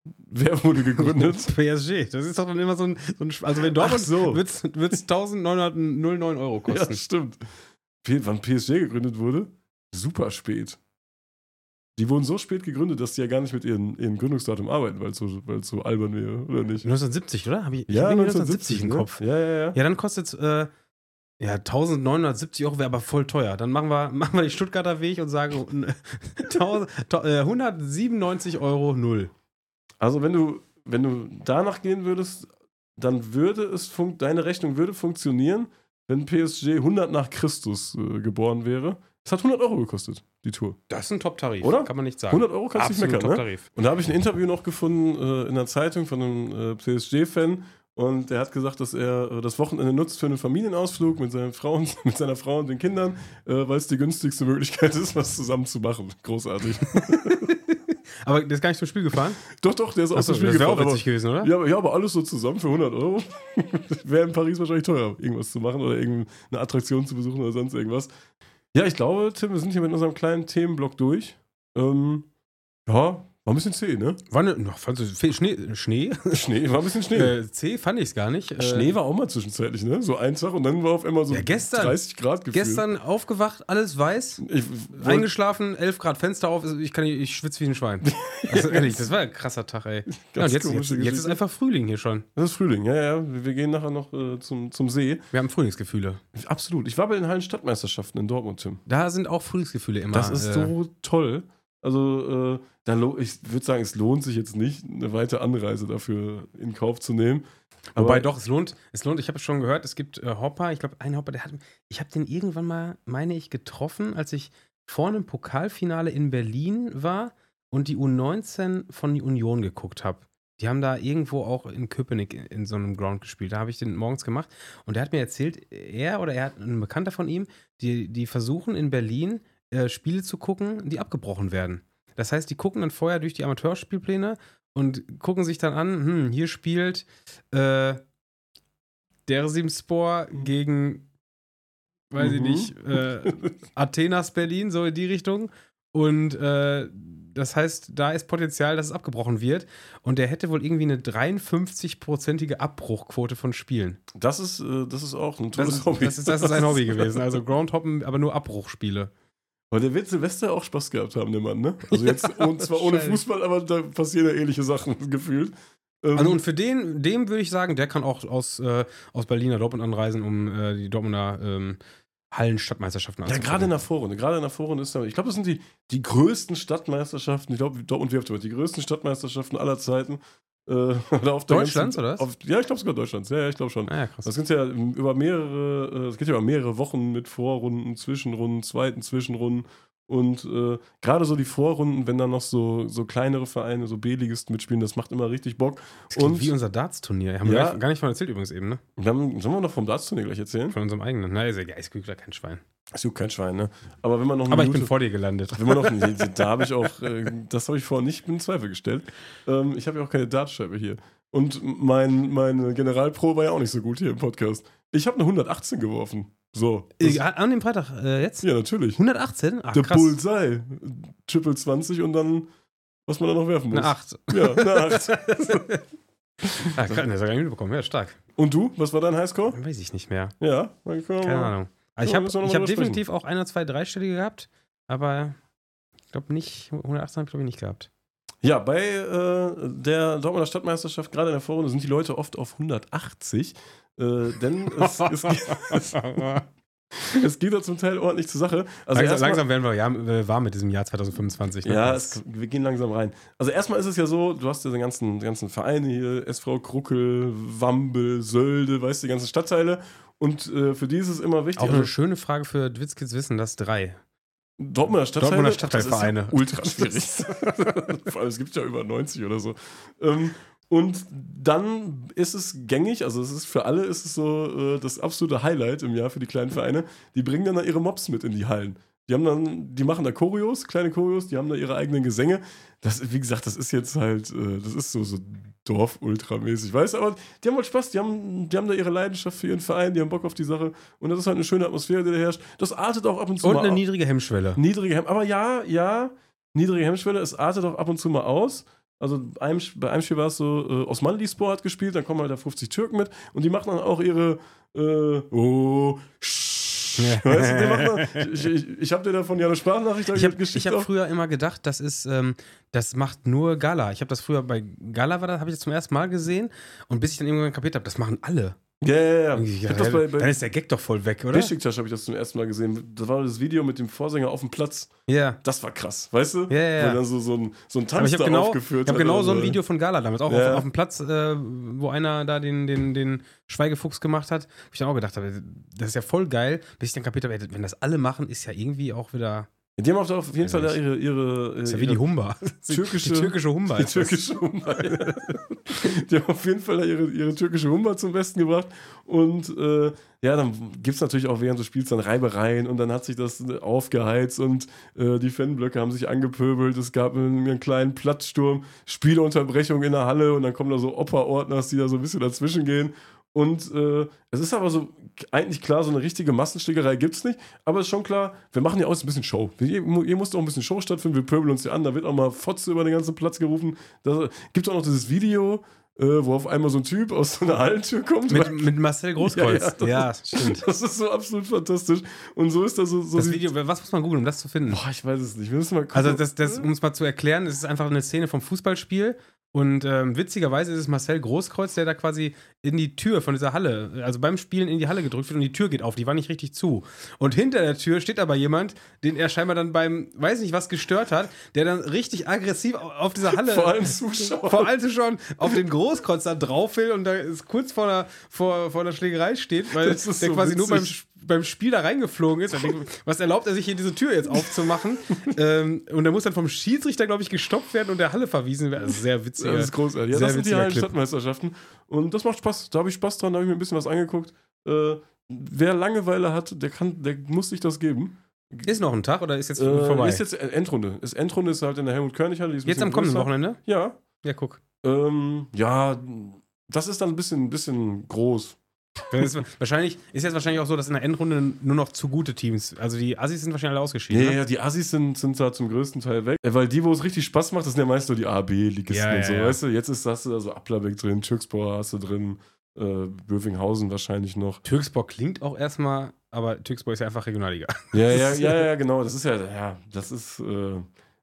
Wer wurde gegründet? P S G. Das ist doch dann immer so ein, so ein also wenn Dortmund Ach so. wird es neunzehnhundertneun Euro Ja, kosten. stimmt. P- Wann P S G gegründet wurde? Super spät. Die wurden so spät gegründet, dass die ja gar nicht mit ihren, ihren Gründungsdatum arbeiten, weil es so, weil's so albern wäre, oder nicht? neunzehnhundert im Hab ich, ich Ja, hab irgendwie neunzehnhundertsiebzig im ne? Kopf. Ja, ja, ja. Ja, dann kostet es äh, ja, neunzehnhundertsiebzig Euro, wäre aber voll teuer. Dann machen wir, machen wir den Stuttgarter Weg und sagen tausend, äh, hundertsiebenundneunzig Euro null. Also wenn du, wenn du danach gehen würdest, dann würde es, fun- deine Rechnung würde funktionieren, wenn P S G hundert nach Christus äh, geboren wäre. Es hat hundert Euro gekostet, die Tour. Das ist ein Top-Tarif, Oder? kann man nicht sagen. hundert Euro kannst du nicht Absolut meckern, ne? Top-Tarif. Und da habe ich ein Interview noch gefunden äh, in der Zeitung von einem äh, P S G-Fan und der hat gesagt, dass er äh, das Wochenende nutzt für einen Familienausflug mit seiner Frau und, mit seiner Frau und den Kindern, äh, weil es die günstigste Möglichkeit ist, was zusammen zu machen. Großartig. Aber der ist gar nicht zum Spiel gefahren? Doch, doch, der ist aus Achso, dem Spiel das wäre auch gefahren. witzig gewesen, oder? Ja, aber, ja, aber alles so zusammen für hundert Euro. Wäre in Paris wahrscheinlich teuer, irgendwas zu machen oder irgendeine Attraktion zu besuchen oder sonst irgendwas. Ja, ich glaube, Tim, wir sind hier mit unserem kleinen Themenblock durch. Ähm, ja, war ein bisschen zäh, ne? War ne, noch, fandst du, Schnee? Schnee? Schnee, war ein bisschen Schnee. Äh, C fand ich es gar nicht. Äh, Schnee war auch mal zwischenzeitlich, ne? So ein Tag und dann war auf einmal so Ja, gestern. dreißig Grad gefühlt. Gestern aufgewacht, alles weiß, Ich, eingeschlafen, elf Grad Fenster auf, ich, kann, ich schwitze wie ein Schwein. Also ehrlich, das war ein krasser Tag, ey. Ja, und jetzt, jetzt, jetzt ist einfach Frühling hier schon. Das ist Frühling, ja, ja. Wir gehen nachher noch äh, zum, zum See. Wir haben Frühlingsgefühle. Absolut. Ich war bei den Hallen-Stadtmeisterschaften in Dortmund, Tim. Da sind auch Frühlingsgefühle immer. Das ist äh, so toll. Also, äh, da lo- ich würde sagen, es lohnt sich jetzt nicht, eine weite Anreise dafür in Kauf zu nehmen. Aber Wobei doch, es lohnt, es lohnt, ich habe schon gehört, es gibt äh, Hopper, ich glaube, ein Hopper, der hat, ich habe den irgendwann mal, meine ich, getroffen, als ich vor einem Pokalfinale in Berlin war und die U neunzehn von die Union geguckt habe. Die haben da irgendwo auch in Köpenick in, in so einem Ground gespielt. Da habe ich den morgens gemacht und der hat mir erzählt, er oder er hat ein Bekannter von ihm, die, die versuchen in Berlin äh, Spiele zu gucken, die abgebrochen werden. Das heißt, die gucken dann vorher durch die Amateurspielpläne und gucken sich dann an, hm, hier spielt äh, Dersimspor gegen, weiß Mhm. ich nicht, äh, Athenas Berlin, so in die Richtung. Und äh, das heißt, da ist Potenzial, dass es abgebrochen wird. Und der hätte wohl irgendwie eine dreiundfünfzig-prozentige Abbruchquote von Spielen. das ist, äh, das ist auch ein Das tolles ist, Hobby. das, ist, das ist ein Hobby gewesen. Also Groundhoppen, aber nur Abbruchspiele. Aber der wird Silvester auch Spaß gehabt haben, der Mann, ne? Also jetzt und zwar ohne wahrscheinlich. Fußball, aber da passieren ja ähnliche Sachen gefühlt. Ähm, Also und für den, dem würde ich sagen, der kann auch aus, äh, aus Berlin nach Dortmund anreisen, um äh, die Dortmunder ähm, Hallen-Stadtmeisterschaften ja, anzugucken. gerade in der Vorrunde. Gerade in der Vorrunde ist da, ich glaube, das sind die, die größten Stadtmeisterschaften, ich glaube, Dortmund wirft über die größten Stadtmeisterschaften aller Zeiten. Äh, oder auf der Deutschlands, ganzen, oder was? Auf, ja, ich glaube sogar Deutschlands. Ja, ja, ich glaube schon. Ah ja, krass. Das sind ja über mehrere, es geht ja über mehrere Wochen mit Vorrunden, Zwischenrunden, zweiten Zwischenrunden. Und äh, gerade so die Vorrunden, wenn dann noch so, so kleinere Vereine, so B-Ligisten mitspielen, das macht immer richtig Bock. Das klingt Und wie unser Darts-Turnier. Haben Ja. wir gar nicht von erzählt übrigens eben, ne? dann sollen wir noch vom Darts-Turnier gleich erzählen? Von unserem eigenen. Na, ist ja, ich gucke da kein Schwein. Das juckt kein Schwein, ne? Aber wenn man noch eine Aber ich bin Minute- vor dir gelandet. Wenn man noch, nee, da habe ich auch, äh, das habe ich vorher nicht in Zweifel gestellt. Ähm, ich habe ja auch keine Dartscheibe hier. Und mein, meine Generalpro war ja auch nicht so gut hier im Podcast. Ich habe eine hundertachtzehn geworfen. So. Das, Äh, An dem Freitag äh, jetzt? ja, natürlich. hundertachtzehn? Ach, Der krass. Bullseye. Triple zwanzig und dann, was man da noch werfen muss. Eine acht. Ja, eine acht. Ah, krass, das habe ich gar nicht mitbekommen. Ja, stark. Und du? Was war dein Highscore? Weiß ich nicht mehr. Ja, dann können wir Keine mal- Ahnung. Aber ich Ja, habe müssen wir noch ich mal hab drüber definitiv auch ein oder zwei dreistellige gehabt, aber ich glaube nicht, hundertachtzehn habe ich glaube ich nicht gehabt. Ja, bei äh, der Dortmunder Stadtmeisterschaft, gerade in der Vorrunde, sind die Leute oft auf hundertachtzig. Äh, denn es, es, es, es geht da zum Teil ordentlich zur Sache. Also langsam, erstmal- langsam werden wir ja, äh, warm mit diesem Jahr zwanzig fünfundzwanzig. Ne? Ja, Das- es, wir gehen langsam rein. Also erstmal ist es ja so, du hast ja die ganzen, die ganzen Vereine hier, S V Kruckel, Wambel, Sölde, weißt du, die ganzen Stadtteile. Und äh, für die ist es immer wichtig. auch also eine schöne Frage für Dwitzkids Wissen, das drei. Dortmunder Stadtteile. Dortmunder Stadtteilvereine. Das ist ja ultra schwierig. Vor allem, es gibt ja über neunzig oder so. Ähm, und dann ist es gängig, also es ist für alle ist es so äh, das absolute Highlight im Jahr für die kleinen Vereine. Die bringen dann da ihre Mobs mit in die Hallen. Die haben dann, die machen da Choreos, kleine Choreos, die haben da ihre eigenen Gesänge. Das, wie gesagt, das ist jetzt halt, äh, das ist so, so Dorf-Ultra-mäßig, weißt du, aber die haben halt Spaß, die haben, die haben da ihre Leidenschaft für ihren Verein, die haben Bock auf die Sache und das ist halt eine schöne Atmosphäre, die da herrscht. Das artet auch ab und zu Und mal eine au- niedrige Hemmschwelle. Niedrige Hemmschwelle, aber ja, ja, niedrige Hemmschwelle, es artet auch ab und zu mal aus. Also bei einem, bei einem Spiel war es so, äh, Osmanli-Spor hat gespielt, dann kommen halt da fünfzig Türken mit und die machen dann auch ihre, äh, oh, weißt du, die machen dann, ich, ich, ich habe dir davon ja eine Sprachnachricht Ich habe geschickt. hab auch. früher immer gedacht, das ist, ähm, das macht nur Gala. Ich habe das früher bei Gala war das, habe ich das zum ersten Mal gesehen und bis ich dann irgendwann kapiert habe, das machen alle. Ja, ja, ja. Ich Ich hab dachte, das bei, dann bei ist der Gag doch voll weg, oder? Besiktas habe ich das zum ersten Mal gesehen. Das war das Video mit dem Vorsänger auf dem Platz. Ja. Das war krass, weißt du? Ja, ja, ja. Wo er dann so, so ein, so ein Aber Tanz ich habe da genau, aufgeführt ich hab hat genau oder so ein Video von Gala damals, auch Ja. auf, auf dem Platz, äh, wo einer da den, den, den Schweigefuchs gemacht hat, wo ich dann auch gedacht habe, das ist ja voll geil, bis ich dann kapiert habe, ey, wenn das alle machen, ist ja irgendwie auch wieder Die haben auf jeden Fall da ihre. ihre Das ist ja ihre wie die Humba. Türkische, die türkische Humba. Die türkische Humba. Die haben auf jeden Fall da ihre, ihre türkische Humba zum Besten gebracht. Und äh, ja, dann gibt es natürlich auch während des Spiels dann Reibereien und dann hat sich das aufgeheizt und äh, die Fanblöcke haben sich angepöbelt. Es gab einen, einen kleinen Platzsturm, Spielunterbrechung in der Halle und dann kommen da so Opa-Ordners, die da so ein bisschen dazwischen gehen. Und äh, es ist aber so eigentlich klar, so eine richtige Massenschlägerei gibt es nicht, aber es ist schon klar, wir machen ja auch ein bisschen Show. Hier, hier muss doch ein bisschen Show stattfinden, wir pöbeln uns hier an, da wird auch mal Fotze über den ganzen Platz gerufen. Da gibt es auch noch dieses Video, äh, wo auf einmal so ein Typ aus so einer Hallentür kommt. Mit, mit Marcel Großkreuz. Ja, ja, ja, stimmt. Das ist so absolut fantastisch. Und so ist das so. so das die, Video, was muss man googeln, um das zu finden? Boah, ich weiß es nicht. Wir müssen mal gucken. Also, das, das, um es mal zu erklären, es ist einfach eine Szene vom Fußballspiel. Und ähm, witzigerweise ist es Marcel Großkreuz, der da quasi in die Tür von dieser Halle, also beim Spielen in die Halle gedrückt wird und die Tür geht auf, die war nicht richtig zu. Und hinter der Tür steht aber jemand, den er scheinbar dann beim, weiß nicht was, gestört hat, der dann richtig aggressiv auf dieser Halle, vor allem Zuschauern, vor allem Zuschauern auf den Großkreuz da drauf will und da ist kurz vor der, vor, vor der Schlägerei steht, weil der so quasi witzig. nur beim beim Spiel da reingeflogen ist. Denkt, was erlaubt er sich hier diese Tür jetzt aufzumachen? ähm, und er muss dann vom Schiedsrichter, glaube ich, gestoppt werden und der Halle verwiesen werden. Das ist sehr witzig. Das ist großartig. Ja, das sind die Hallen-Stadtmeisterschaften. Und das macht Spaß. Da habe ich Spaß dran, da habe ich mir ein bisschen was angeguckt. Äh, wer Langeweile hat, der, kann, der muss sich das geben. Ist noch ein Tag oder ist jetzt äh, vorbei? Ist jetzt Endrunde. Ist Endrunde ist halt in der Helmut-Körnig-Halle. Jetzt am kommenden größer. Wochenende? Ja. Ja, guck. Ähm, ja, das ist dann ein bisschen, ein bisschen groß. Ist wahrscheinlich, ist jetzt wahrscheinlich auch so, dass in der Endrunde nur noch zu gute Teams, also die Assis sind wahrscheinlich alle ausgeschieden. Ja, ne? ja, die Assis sind, sind da zum größten Teil weg. Weil die, wo es richtig Spaß macht, das sind ja meist nur die A B-Ligisten ja, und ja, so, ja. weißt du? Jetzt ist, hast du da so Applerbeck drin, Türkspor hast du drin, äh, Bövinghausen wahrscheinlich noch. Türkspor klingt auch erstmal, aber Türkspor ist ja einfach Regionalliga. Ja, ja, ja, ja, genau. Das ist ja, ja, das ist, äh,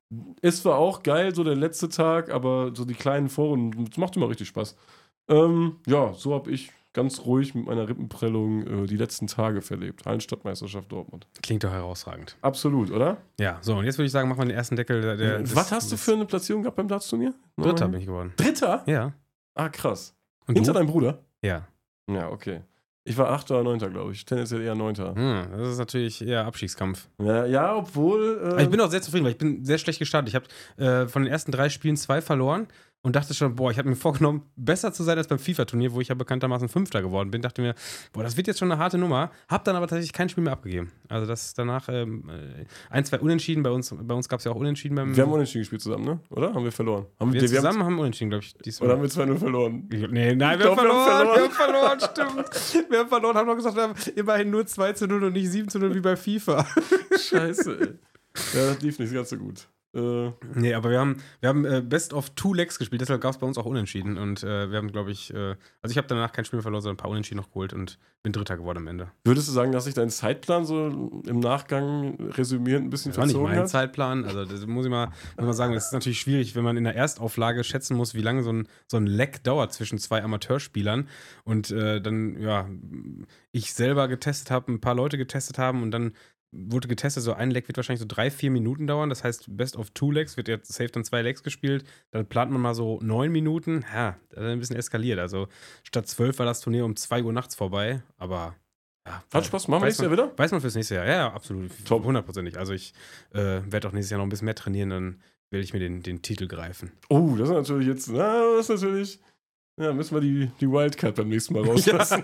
ist zwar auch geil, so der letzte Tag, aber so die kleinen Foren, das macht immer richtig Spaß. Ähm, ja, so habe ich ganz ruhig mit meiner Rippenprellung äh, die letzten Tage verlebt. Hallenstadtmeisterschaft Dortmund. Klingt doch herausragend. Absolut, oder? Ja, so, und jetzt würde ich sagen, machen wir den ersten Deckel. Der, der, Was des, hast du für eine Platzierung gehabt beim Darts-Turnier? Dritter bin ich geworden. Dritter? Ja. Ah, krass. Und Hinter du? deinem Bruder? Ja. Ja, okay. Ich war Achter oder Neunter, glaube ich. Tendenziell eher Neunter. Hm, das ist natürlich eher Abstiegskampf. Ja, ja obwohl... Äh Aber ich bin auch sehr zufrieden, weil ich bin sehr schlecht gestartet. Ich habe äh, von den ersten drei Spielen zwei verloren und dachte schon, boah, ich habe mir vorgenommen, besser zu sein als beim FIFA-Turnier, wo ich ja bekanntermaßen Fünfter geworden bin. Dachte mir, boah, das wird jetzt schon eine harte Nummer. Hab dann aber tatsächlich kein Spiel mehr abgegeben. Also das danach ähm, ein, zwei Unentschieden. Bei uns, bei uns gab es ja auch Unentschieden beim... Wir haben Unentschieden gespielt zusammen, ne? Oder? Haben wir verloren? Haben wir, wir zusammen wir haben, haben Unentschieden, glaube ich. Diesmal. Oder haben wir zwei null verloren? Nee, nein, wir, glaub, haben verloren, wir haben verloren. Wir haben verloren, stimmt. Wir haben verloren, haben noch gesagt, wir haben immerhin nur zwei zu null und nicht sieben zu null wie bei FIFA. Scheiße, ey. Ja, das lief nicht ganz so gut. Äh, nee, aber wir haben, wir haben äh, Best of Two Legs gespielt, deshalb gab es bei uns auch Unentschieden. Und äh, wir haben, glaube ich, äh, also ich habe danach kein Spiel mehr verloren, sondern ein paar Unentschieden noch geholt und bin Dritter geworden am Ende. Würdest du sagen, dass sich dein Zeitplan so im Nachgang resümierend ein bisschen das war nicht verzogen mein hat? Zeitplan, also das muss ich mal, muss mal sagen, das ist natürlich schwierig, wenn man in der Erstauflage schätzen muss, wie lange so ein, so ein Leck dauert zwischen zwei Amateurspielern und äh, dann, ja, ich selber getestet habe, ein paar Leute getestet haben und dann wurde getestet, so ein Leg wird wahrscheinlich so drei, vier Minuten dauern. Das heißt, Best of Two Legs wird jetzt safe dann zwei Legs gespielt. Dann plant man mal so neun Minuten. Ja, das ist ein bisschen eskaliert. Also statt zwölf war das Turnier um zwei Uhr nachts vorbei. Aber ja, hat Spaß, machen wir nächstes Jahr wieder? Weiß man fürs nächste Jahr. Ja, ja, absolut. Top. Hundertprozentig. Also ich äh, werde auch nächstes Jahr noch ein bisschen mehr trainieren, dann will ich mir den, den Titel greifen. Oh, das ist natürlich jetzt, na, das ist natürlich, ja, müssen wir die, die Wildcard beim nächsten Mal rauslassen.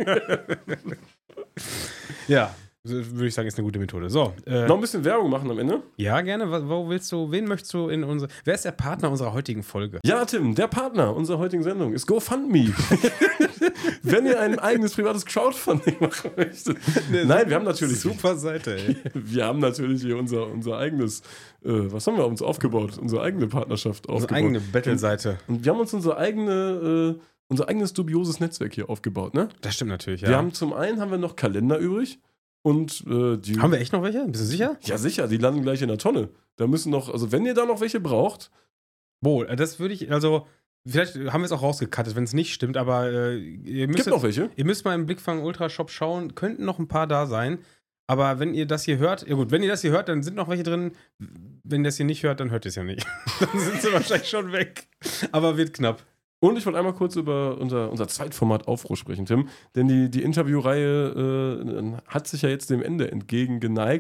Ja. Würde ich sagen, ist eine gute Methode. So. Äh, Noch ein bisschen Werbung machen am Ende? Ja, gerne. Wo, wo willst du, wen möchtest du in unsere. Wer ist der Partner unserer heutigen Folge? Ja, Tim, der Partner unserer heutigen Sendung ist GoFundMe. Wenn ihr ein eigenes privates Crowdfunding machen möchtet. Nee, Nein, wir haben natürlich. Super Seite, ey. Wir haben natürlich hier unser, unser eigenes. Äh, was haben wir uns aufgebaut? Unsere eigene Partnerschaft aufgebaut. Unsere eigene Battle-Seite. Und, und wir haben uns unsere eigene. Äh, unser eigenes dubioses Netzwerk hier aufgebaut, ne? Das stimmt natürlich, ja. Wir haben zum einen haben wir noch Kalender übrig. Und, äh, die, haben wir echt noch welche? Bist du sicher? Ja, sicher, die landen gleich in der Tonne. Da müssen noch, also wenn ihr da noch welche braucht. Wohl, das würde ich, also, vielleicht haben wir es auch rausgekattet, wenn es nicht stimmt, aber äh, ihr müsst. Gibt noch welche? Ihr müsst mal im Blickfang Ultra Shop schauen, könnten noch ein paar da sein. Aber wenn ihr das hier hört, ja gut, wenn ihr das hier hört, dann sind noch welche drin. Wenn ihr das hier nicht hört, dann hört ihr es ja nicht. Dann sind sie wahrscheinlich schon weg. Aber wird knapp. Und ich wollte einmal kurz über unser, unser Zweitformat Aufruhr sprechen, Tim. Denn die, die Interviewreihe äh, hat sich ja jetzt dem Ende entgegengeneigt.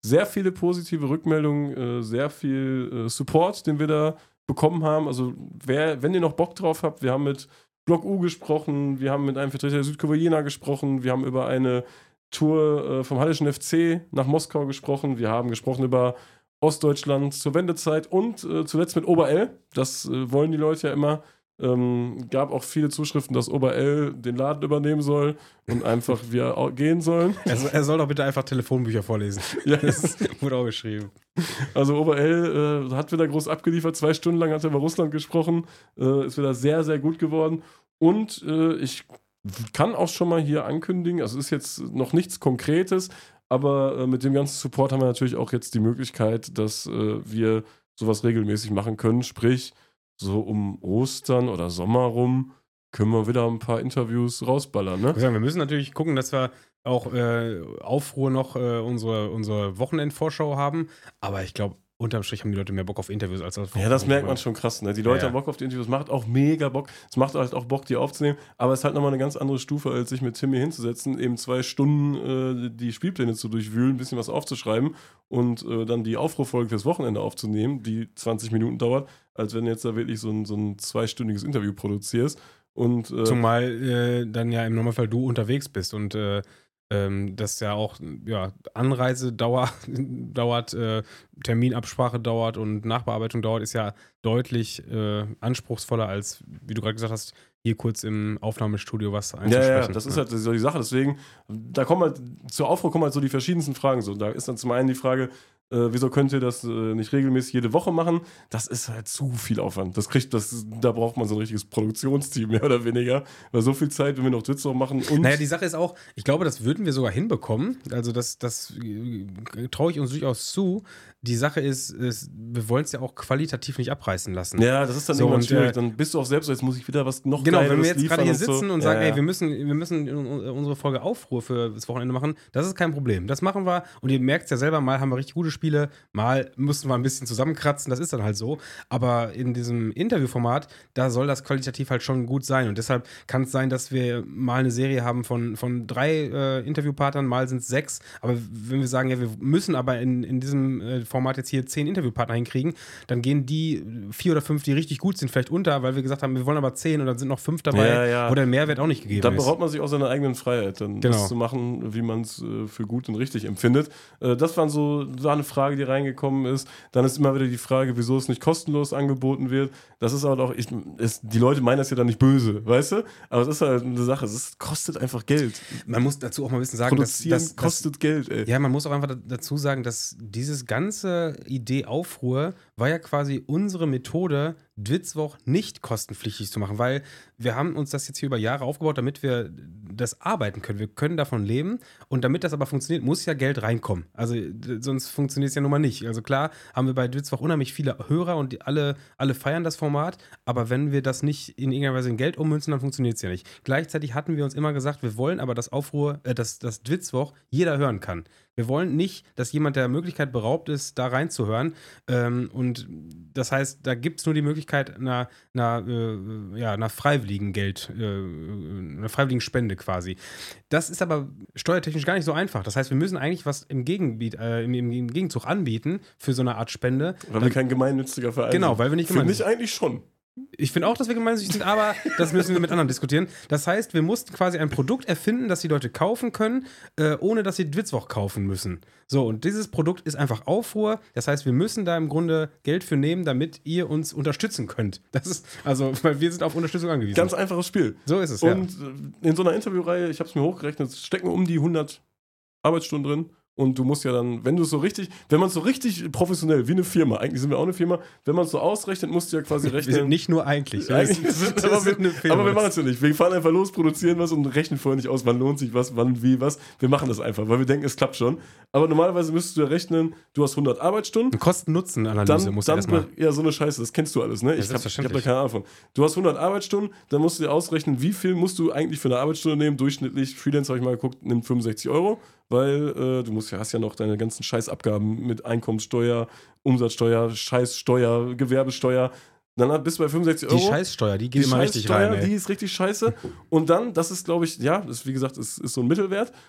sehr viele positive Rückmeldungen, äh, sehr viel äh, Support, den wir da bekommen haben. Also wer, wenn ihr noch Bock drauf habt, wir haben mit Block U gesprochen, wir haben mit einem Vertreter der Südkorea gesprochen, wir haben über eine Tour äh, vom Hallischen F C nach Moskau gesprochen, wir haben gesprochen über Ostdeutschland zur Wendezeit und äh, zuletzt mit Oberl. Das äh, wollen die Leute ja immer. Ähm, gab auch viele Zuschriften, dass Oberl den Laden übernehmen soll und einfach wir au- gehen sollen. Er, so- er soll doch bitte einfach Telefonbücher vorlesen. Ja, Das wurde auch geschrieben. also Oberl äh, hat wieder groß abgeliefert. Zwei Stunden lang hat er über Russland gesprochen. Äh, ist wieder sehr, sehr gut geworden. Und äh, ich kann auch schon mal hier ankündigen, also es ist jetzt noch nichts Konkretes, aber äh, mit dem ganzen Support haben wir natürlich auch jetzt die Möglichkeit, dass äh, wir sowas regelmäßig machen können. Sprich, so um Ostern oder Sommer rum können wir wieder ein paar Interviews rausballern, ne? Ich muss sagen, wir müssen natürlich gucken, dass wir auch äh, Aufruhr noch äh, unsere, unsere Wochenendvorschau haben. Aber ich glaube, unterm Strich haben die Leute mehr Bock auf Interviews als auf Ja, das merkt man schon krass, ne? Die Leute Ja, ja. haben Bock auf die Interviews, macht auch mega Bock. Es macht halt auch Bock, die aufzunehmen, aber es ist halt nochmal eine ganz andere Stufe, als sich mit Timmy hinzusetzen, eben zwei Stunden äh, die Spielpläne zu durchwühlen, ein bisschen was aufzuschreiben und äh, dann die Aufruffolge fürs Wochenende aufzunehmen, die zwanzig Minuten dauert, als wenn du jetzt da wirklich so ein, so ein zweistündiges Interview produzierst. Und, äh, Zumal äh, dann ja im Normalfall du unterwegs bist und äh, ähm, das ja auch ja, Anreise dauer, dauert, äh, Terminabsprache dauert und Nachbearbeitung dauert, ist ja deutlich äh, anspruchsvoller als, wie du gerade gesagt hast, hier kurz im Aufnahmestudio was ja, einzusprechen. ja, das ist halt so die Sache. Deswegen, da kommen halt, zur Aufruhr kommen halt so die verschiedensten Fragen. So, da ist dann zum einen die Frage, äh, wieso könnt ihr das äh, nicht regelmäßig jede Woche machen? Das ist halt zu viel Aufwand. Das kriegt, das, da braucht man so ein richtiges Produktionsteam, mehr oder weniger. Weil so viel Zeit, wenn wir noch Twitch noch machen und. Naja, die Sache ist auch, ich glaube, das würden wir sogar hinbekommen. Also das, das äh, traue ich uns durchaus zu. Die Sache ist, ist wir wollen es ja auch qualitativ nicht abreißen lassen. Ja, das ist dann So, irgendwann und, schwierig. äh, Dann bist du auch selbst, jetzt muss ich wieder was noch Genau, wenn Geileres wir jetzt gerade liefern hier und sitzen so. und Ja, sagen, ja. ey, wir müssen, wir müssen unsere Folge Aufruhr für das Wochenende machen, das ist kein Problem. Das machen wir und ihr merkt es ja selber, mal haben wir richtig gute Spiele, mal müssen wir ein bisschen zusammenkratzen, das ist dann halt so. Aber in diesem Interviewformat, da soll das qualitativ halt schon gut sein und deshalb kann es sein, dass wir mal eine Serie haben von, von drei äh, Interviewpartnern, mal sind es sechs, aber wenn wir sagen, ja, wir müssen aber in, in diesem äh, Format jetzt hier zehn Interviewpartner hinkriegen, dann gehen die vier oder fünf, die richtig gut sind, vielleicht unter, weil wir gesagt haben, wir wollen aber zehn und dann sind noch fünf dabei, Ja, ja. wo der Mehrwert auch nicht gegeben Da ist. beraubt man sich auch seiner eigenen Freiheit, dann Genau. das zu machen, wie man es äh, für gut und richtig empfindet. Äh, das waren so, war eine Frage, die reingekommen ist. Dann ist immer wieder die Frage, wieso es nicht kostenlos angeboten wird. Das ist halt auch, ich, es, die Leute meinen das ja dann nicht böse, weißt du? Aber es ist halt eine Sache, es ist, kostet einfach Geld. Man muss dazu auch mal ein bisschen sagen, dass, Produzieren dass, dass kostet Geld, ey. ja, man muss auch einfach da- dazu sagen, dass dieses ganze Idee Aufruhr war ja quasi unsere Methode, Dwitzwoch nicht kostenpflichtig zu machen, weil wir haben uns das jetzt hier über Jahre aufgebaut, damit wir das arbeiten können. Wir können davon leben und damit das aber funktioniert, muss ja Geld reinkommen. Also d- sonst funktioniert es ja nun mal nicht. Also klar haben wir bei Dwitzwoch unheimlich viele Hörer und die alle, alle feiern das Format, aber wenn wir das nicht in irgendeiner Weise in Geld ummünzen, dann funktioniert es ja nicht. Gleichzeitig hatten wir uns immer gesagt, wir wollen aber das Aufruhr, äh, das, das Dwitzwoch jeder hören kann. Wir wollen nicht, dass jemand der Möglichkeit beraubt ist, da reinzuhören. Ähm, und das heißt, da gibt es nur die Möglichkeit einer, einer, äh, ja, einer freiwilligen Geld, äh, einer freiwilligen Spende quasi. Das ist aber steuertechnisch gar nicht so einfach. Das heißt, wir müssen eigentlich was im, Gegenbiet, äh, im, im Gegenzug anbieten für so eine Art Spende. Weil wir kein gemeinnütziger Verein Genau, sind. weil wir nicht Finde gemeinnützig- ich eigentlich schon. Ich finde auch, dass wir gemeinnützig sind, aber das müssen wir mit anderen diskutieren. Das heißt, wir mussten quasi ein Produkt erfinden, das die Leute kaufen können, äh, ohne dass sie Dwitzwoch kaufen müssen. So, und dieses Produkt ist einfach Aufruhr. Das heißt, wir müssen da im Grunde Geld für nehmen, damit ihr uns unterstützen könnt. Das ist, also, weil wir sind auf Unterstützung angewiesen. Ganz einfaches Spiel. so ist es, Und äh, in so einer Interviewreihe, ich habe es mir hochgerechnet, stecken um die hundert Arbeitsstunden drin. Und du musst ja dann, wenn du es so richtig, wenn man es so richtig professionell, wie eine Firma, eigentlich sind wir auch eine Firma, wenn man es so ausrechnet, musst du ja quasi ja. Wir rechnen. sind nicht nur eigentlich. Eigentlich sind, aber, wir, eine Firma. aber wir machen es ja nicht. Wir fahren einfach los, produzieren was und rechnen vorher nicht aus, wann lohnt sich was, wann, wie, was. Wir machen das einfach, weil wir denken, es klappt schon. Aber normalerweise müsstest du ja rechnen, du hast hundert Arbeitsstunden. Eine Kosten-Nutzen-Analyse Dann, musst du dann erstmal. ja, so eine Scheiße, das kennst du alles, ne? Ich habe hab da selbstverständlich. keine Ahnung von. Du hast hundert Arbeitsstunden, dann musst du dir ausrechnen, wie viel musst du eigentlich für eine Arbeitsstunde nehmen. Durchschnittlich, Freelance habe ich mal geguckt, nimmt fünfundsechzig Euro, weil äh, du musst ja, hast ja noch deine ganzen Scheißabgaben mit Einkommenssteuer, Umsatzsteuer, Scheißsteuer, Gewerbesteuer. Dann bist du bei fünfundsechzig Euro. Die Scheißsteuer, die geht Die immer richtig Scheißsteuer, rein. Ey. die ist richtig scheiße. Und dann, das ist, glaube ich, ja, das, wie gesagt, ist, ist so ein Mittelwert.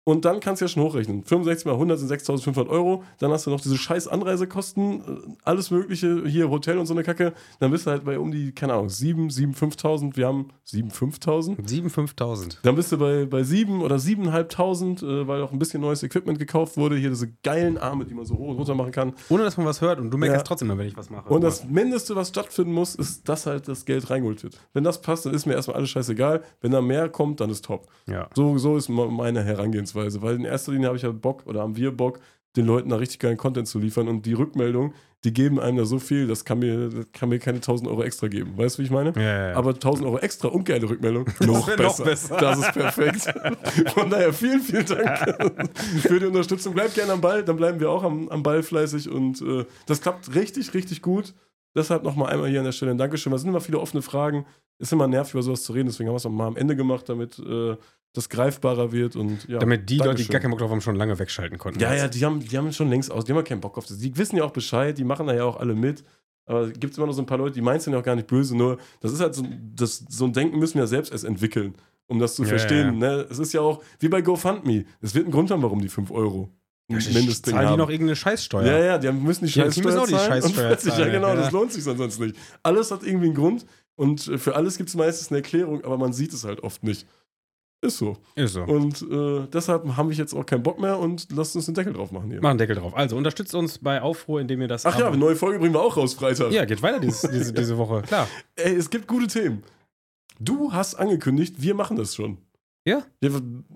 Und dann kannst du ja schon hochrechnen. fünfundsechzig mal hundert sind sechstausendfünfhundert Euro. Dann hast du noch diese scheiß Anreisekosten, äh, alles Mögliche, hier Hotel und so eine Kacke. Dann bist du halt bei um die, keine Ahnung, sieben, sieben, fünftausend. Wir haben sieben, fünftausend. sieben, fünftausend. Dann bist du bei, bei sieben oder siebeneinhalbtausend, äh, weil auch ein bisschen neues Equipment gekauft wurde. Hier diese geilen Arme, die man so hoch und runter machen kann. Ohne, dass man was hört und du merkst Ja. trotzdem mal, wenn ich was mache. Und das Mindeste, was stattfinden muss, ist, dass halt das Geld reingeholt wird. Wenn das passt, dann ist mir erstmal alles scheißegal. Wenn da mehr kommt, dann ist top. Ja. So, so ist meine Herangehensweise, weil in erster Linie habe ich halt Bock oder haben wir Bock, den Leuten da richtig geilen Content zu liefern und die Rückmeldung, die geben einem da so viel, das kann mir, das kann mir keine tausend Euro extra geben. Weißt du, wie ich meine? Ja, ja, ja. Aber tausend Euro extra und geile Rückmeldung, noch wär besser. noch besser. Das ist perfekt. Von daher vielen, vielen Dank für die Unterstützung. Bleibt gerne am Ball, dann bleiben wir auch am, am Ball fleißig und äh, das klappt richtig, richtig gut. Deshalb nochmal einmal hier an der Stelle ein Dankeschön. Es sind immer viele offene Fragen. Ist immer nervig, über sowas zu reden. Deswegen haben wir es nochmal am Ende gemacht, damit äh, das greifbarer wird. Und, ja, Damit die Leute, die Dankeschön. gar keinen Bock drauf haben, schon lange wegschalten konnten. Ja, ja, die haben, die haben schon längst aus. Die haben ja keinen Bock auf das. Die wissen ja auch Bescheid. Die machen da ja auch alle mit. Aber es gibt immer noch so ein paar Leute, die meinen es ja auch gar nicht böse. Nur, das ist halt so, das, so ein Denken müssen wir ja selbst erst entwickeln, um das zu Ja, verstehen. ja. Ne? Es ist ja auch wie bei GoFundMe. Es wird einen Grund haben, warum die fünf Euro Mindestding Zahlen die haben. noch irgendeine Scheißsteuer? Ja, ja, die haben- müssen die Ja, die Scheißsteuer müssen auch die zahlen. Scheißsteuer und plötzlich, ja, zahlen, genau, ja. das lohnt sich sonst nicht. Alles hat irgendwie einen Grund und äh, für alles gibt es meistens eine Erklärung, aber man sieht es halt oft nicht. Ist so. Ist so. Und äh, deshalb haben wir jetzt auch keinen Bock mehr und lasst uns den Deckel drauf machen hier. Mach einen Deckel drauf. Also unterstützt uns bei Aufruhr, indem ihr das. Ach ja, Abo- eine neue Folge bringen wir auch raus, Freitag. Ja, geht weiter dieses, diese, diese Woche. Klar. Ey, es gibt gute Themen. Du hast angekündigt, wir machen das schon. Ja? Ja,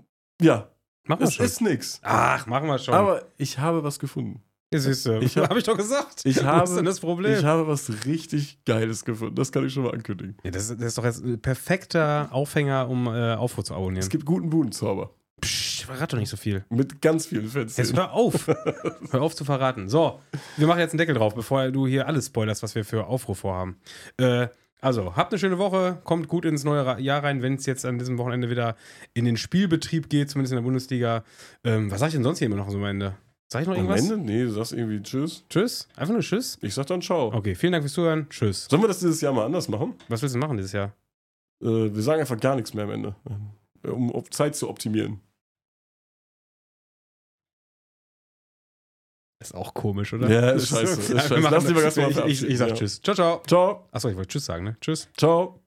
ja Machen wir es schon. ist nix. Ach, machen wir schon. Aber ich habe was gefunden. Das ist, äh, ich hab- hab ich doch gesagt. Ich Was habe, ist denn das Problem? ich habe was richtig Geiles gefunden. Das kann ich schon mal ankündigen. Ja, das, das ist doch jetzt ein perfekter Aufhänger, um äh, Aufruhr zu abonnieren. Es gibt guten Budenzauber. Psst, verrat doch nicht so viel. Mit ganz vielen Fans. Jetzt hör auf. Hör auf zu verraten. So, wir machen jetzt einen Deckel drauf, bevor du hier alles spoilerst, was wir für Aufruhr vorhaben. Äh, also, habt eine schöne Woche, kommt gut ins neue Ra- Jahr rein, wenn es jetzt an diesem Wochenende wieder in den Spielbetrieb geht, zumindest in der Bundesliga. Ähm, was sag ich denn sonst hier immer noch so am Ende? Sag ich noch Am irgendwas? Ende? Nee, du sagst irgendwie Tschüss. Tschüss? Einfach nur Tschüss? Ich sag dann Ciao. Okay, vielen Dank fürs Zuhören. Tschüss. Sollen wir das dieses Jahr mal anders machen? Was willst du machen dieses Jahr? Äh, wir sagen einfach gar nichts mehr am Ende. Äh, Um, um Zeit zu optimieren. Ist auch komisch, oder? Ja, ist scheiße, ist Ja, wir scheiße. machen Lass lieber das. ganz mal ich, ich, ich sag verabschieden, ja. Tschüss. Ciao, ciao. Ciao. Achso, ich wollte Tschüss sagen, ne? Tschüss. Ciao.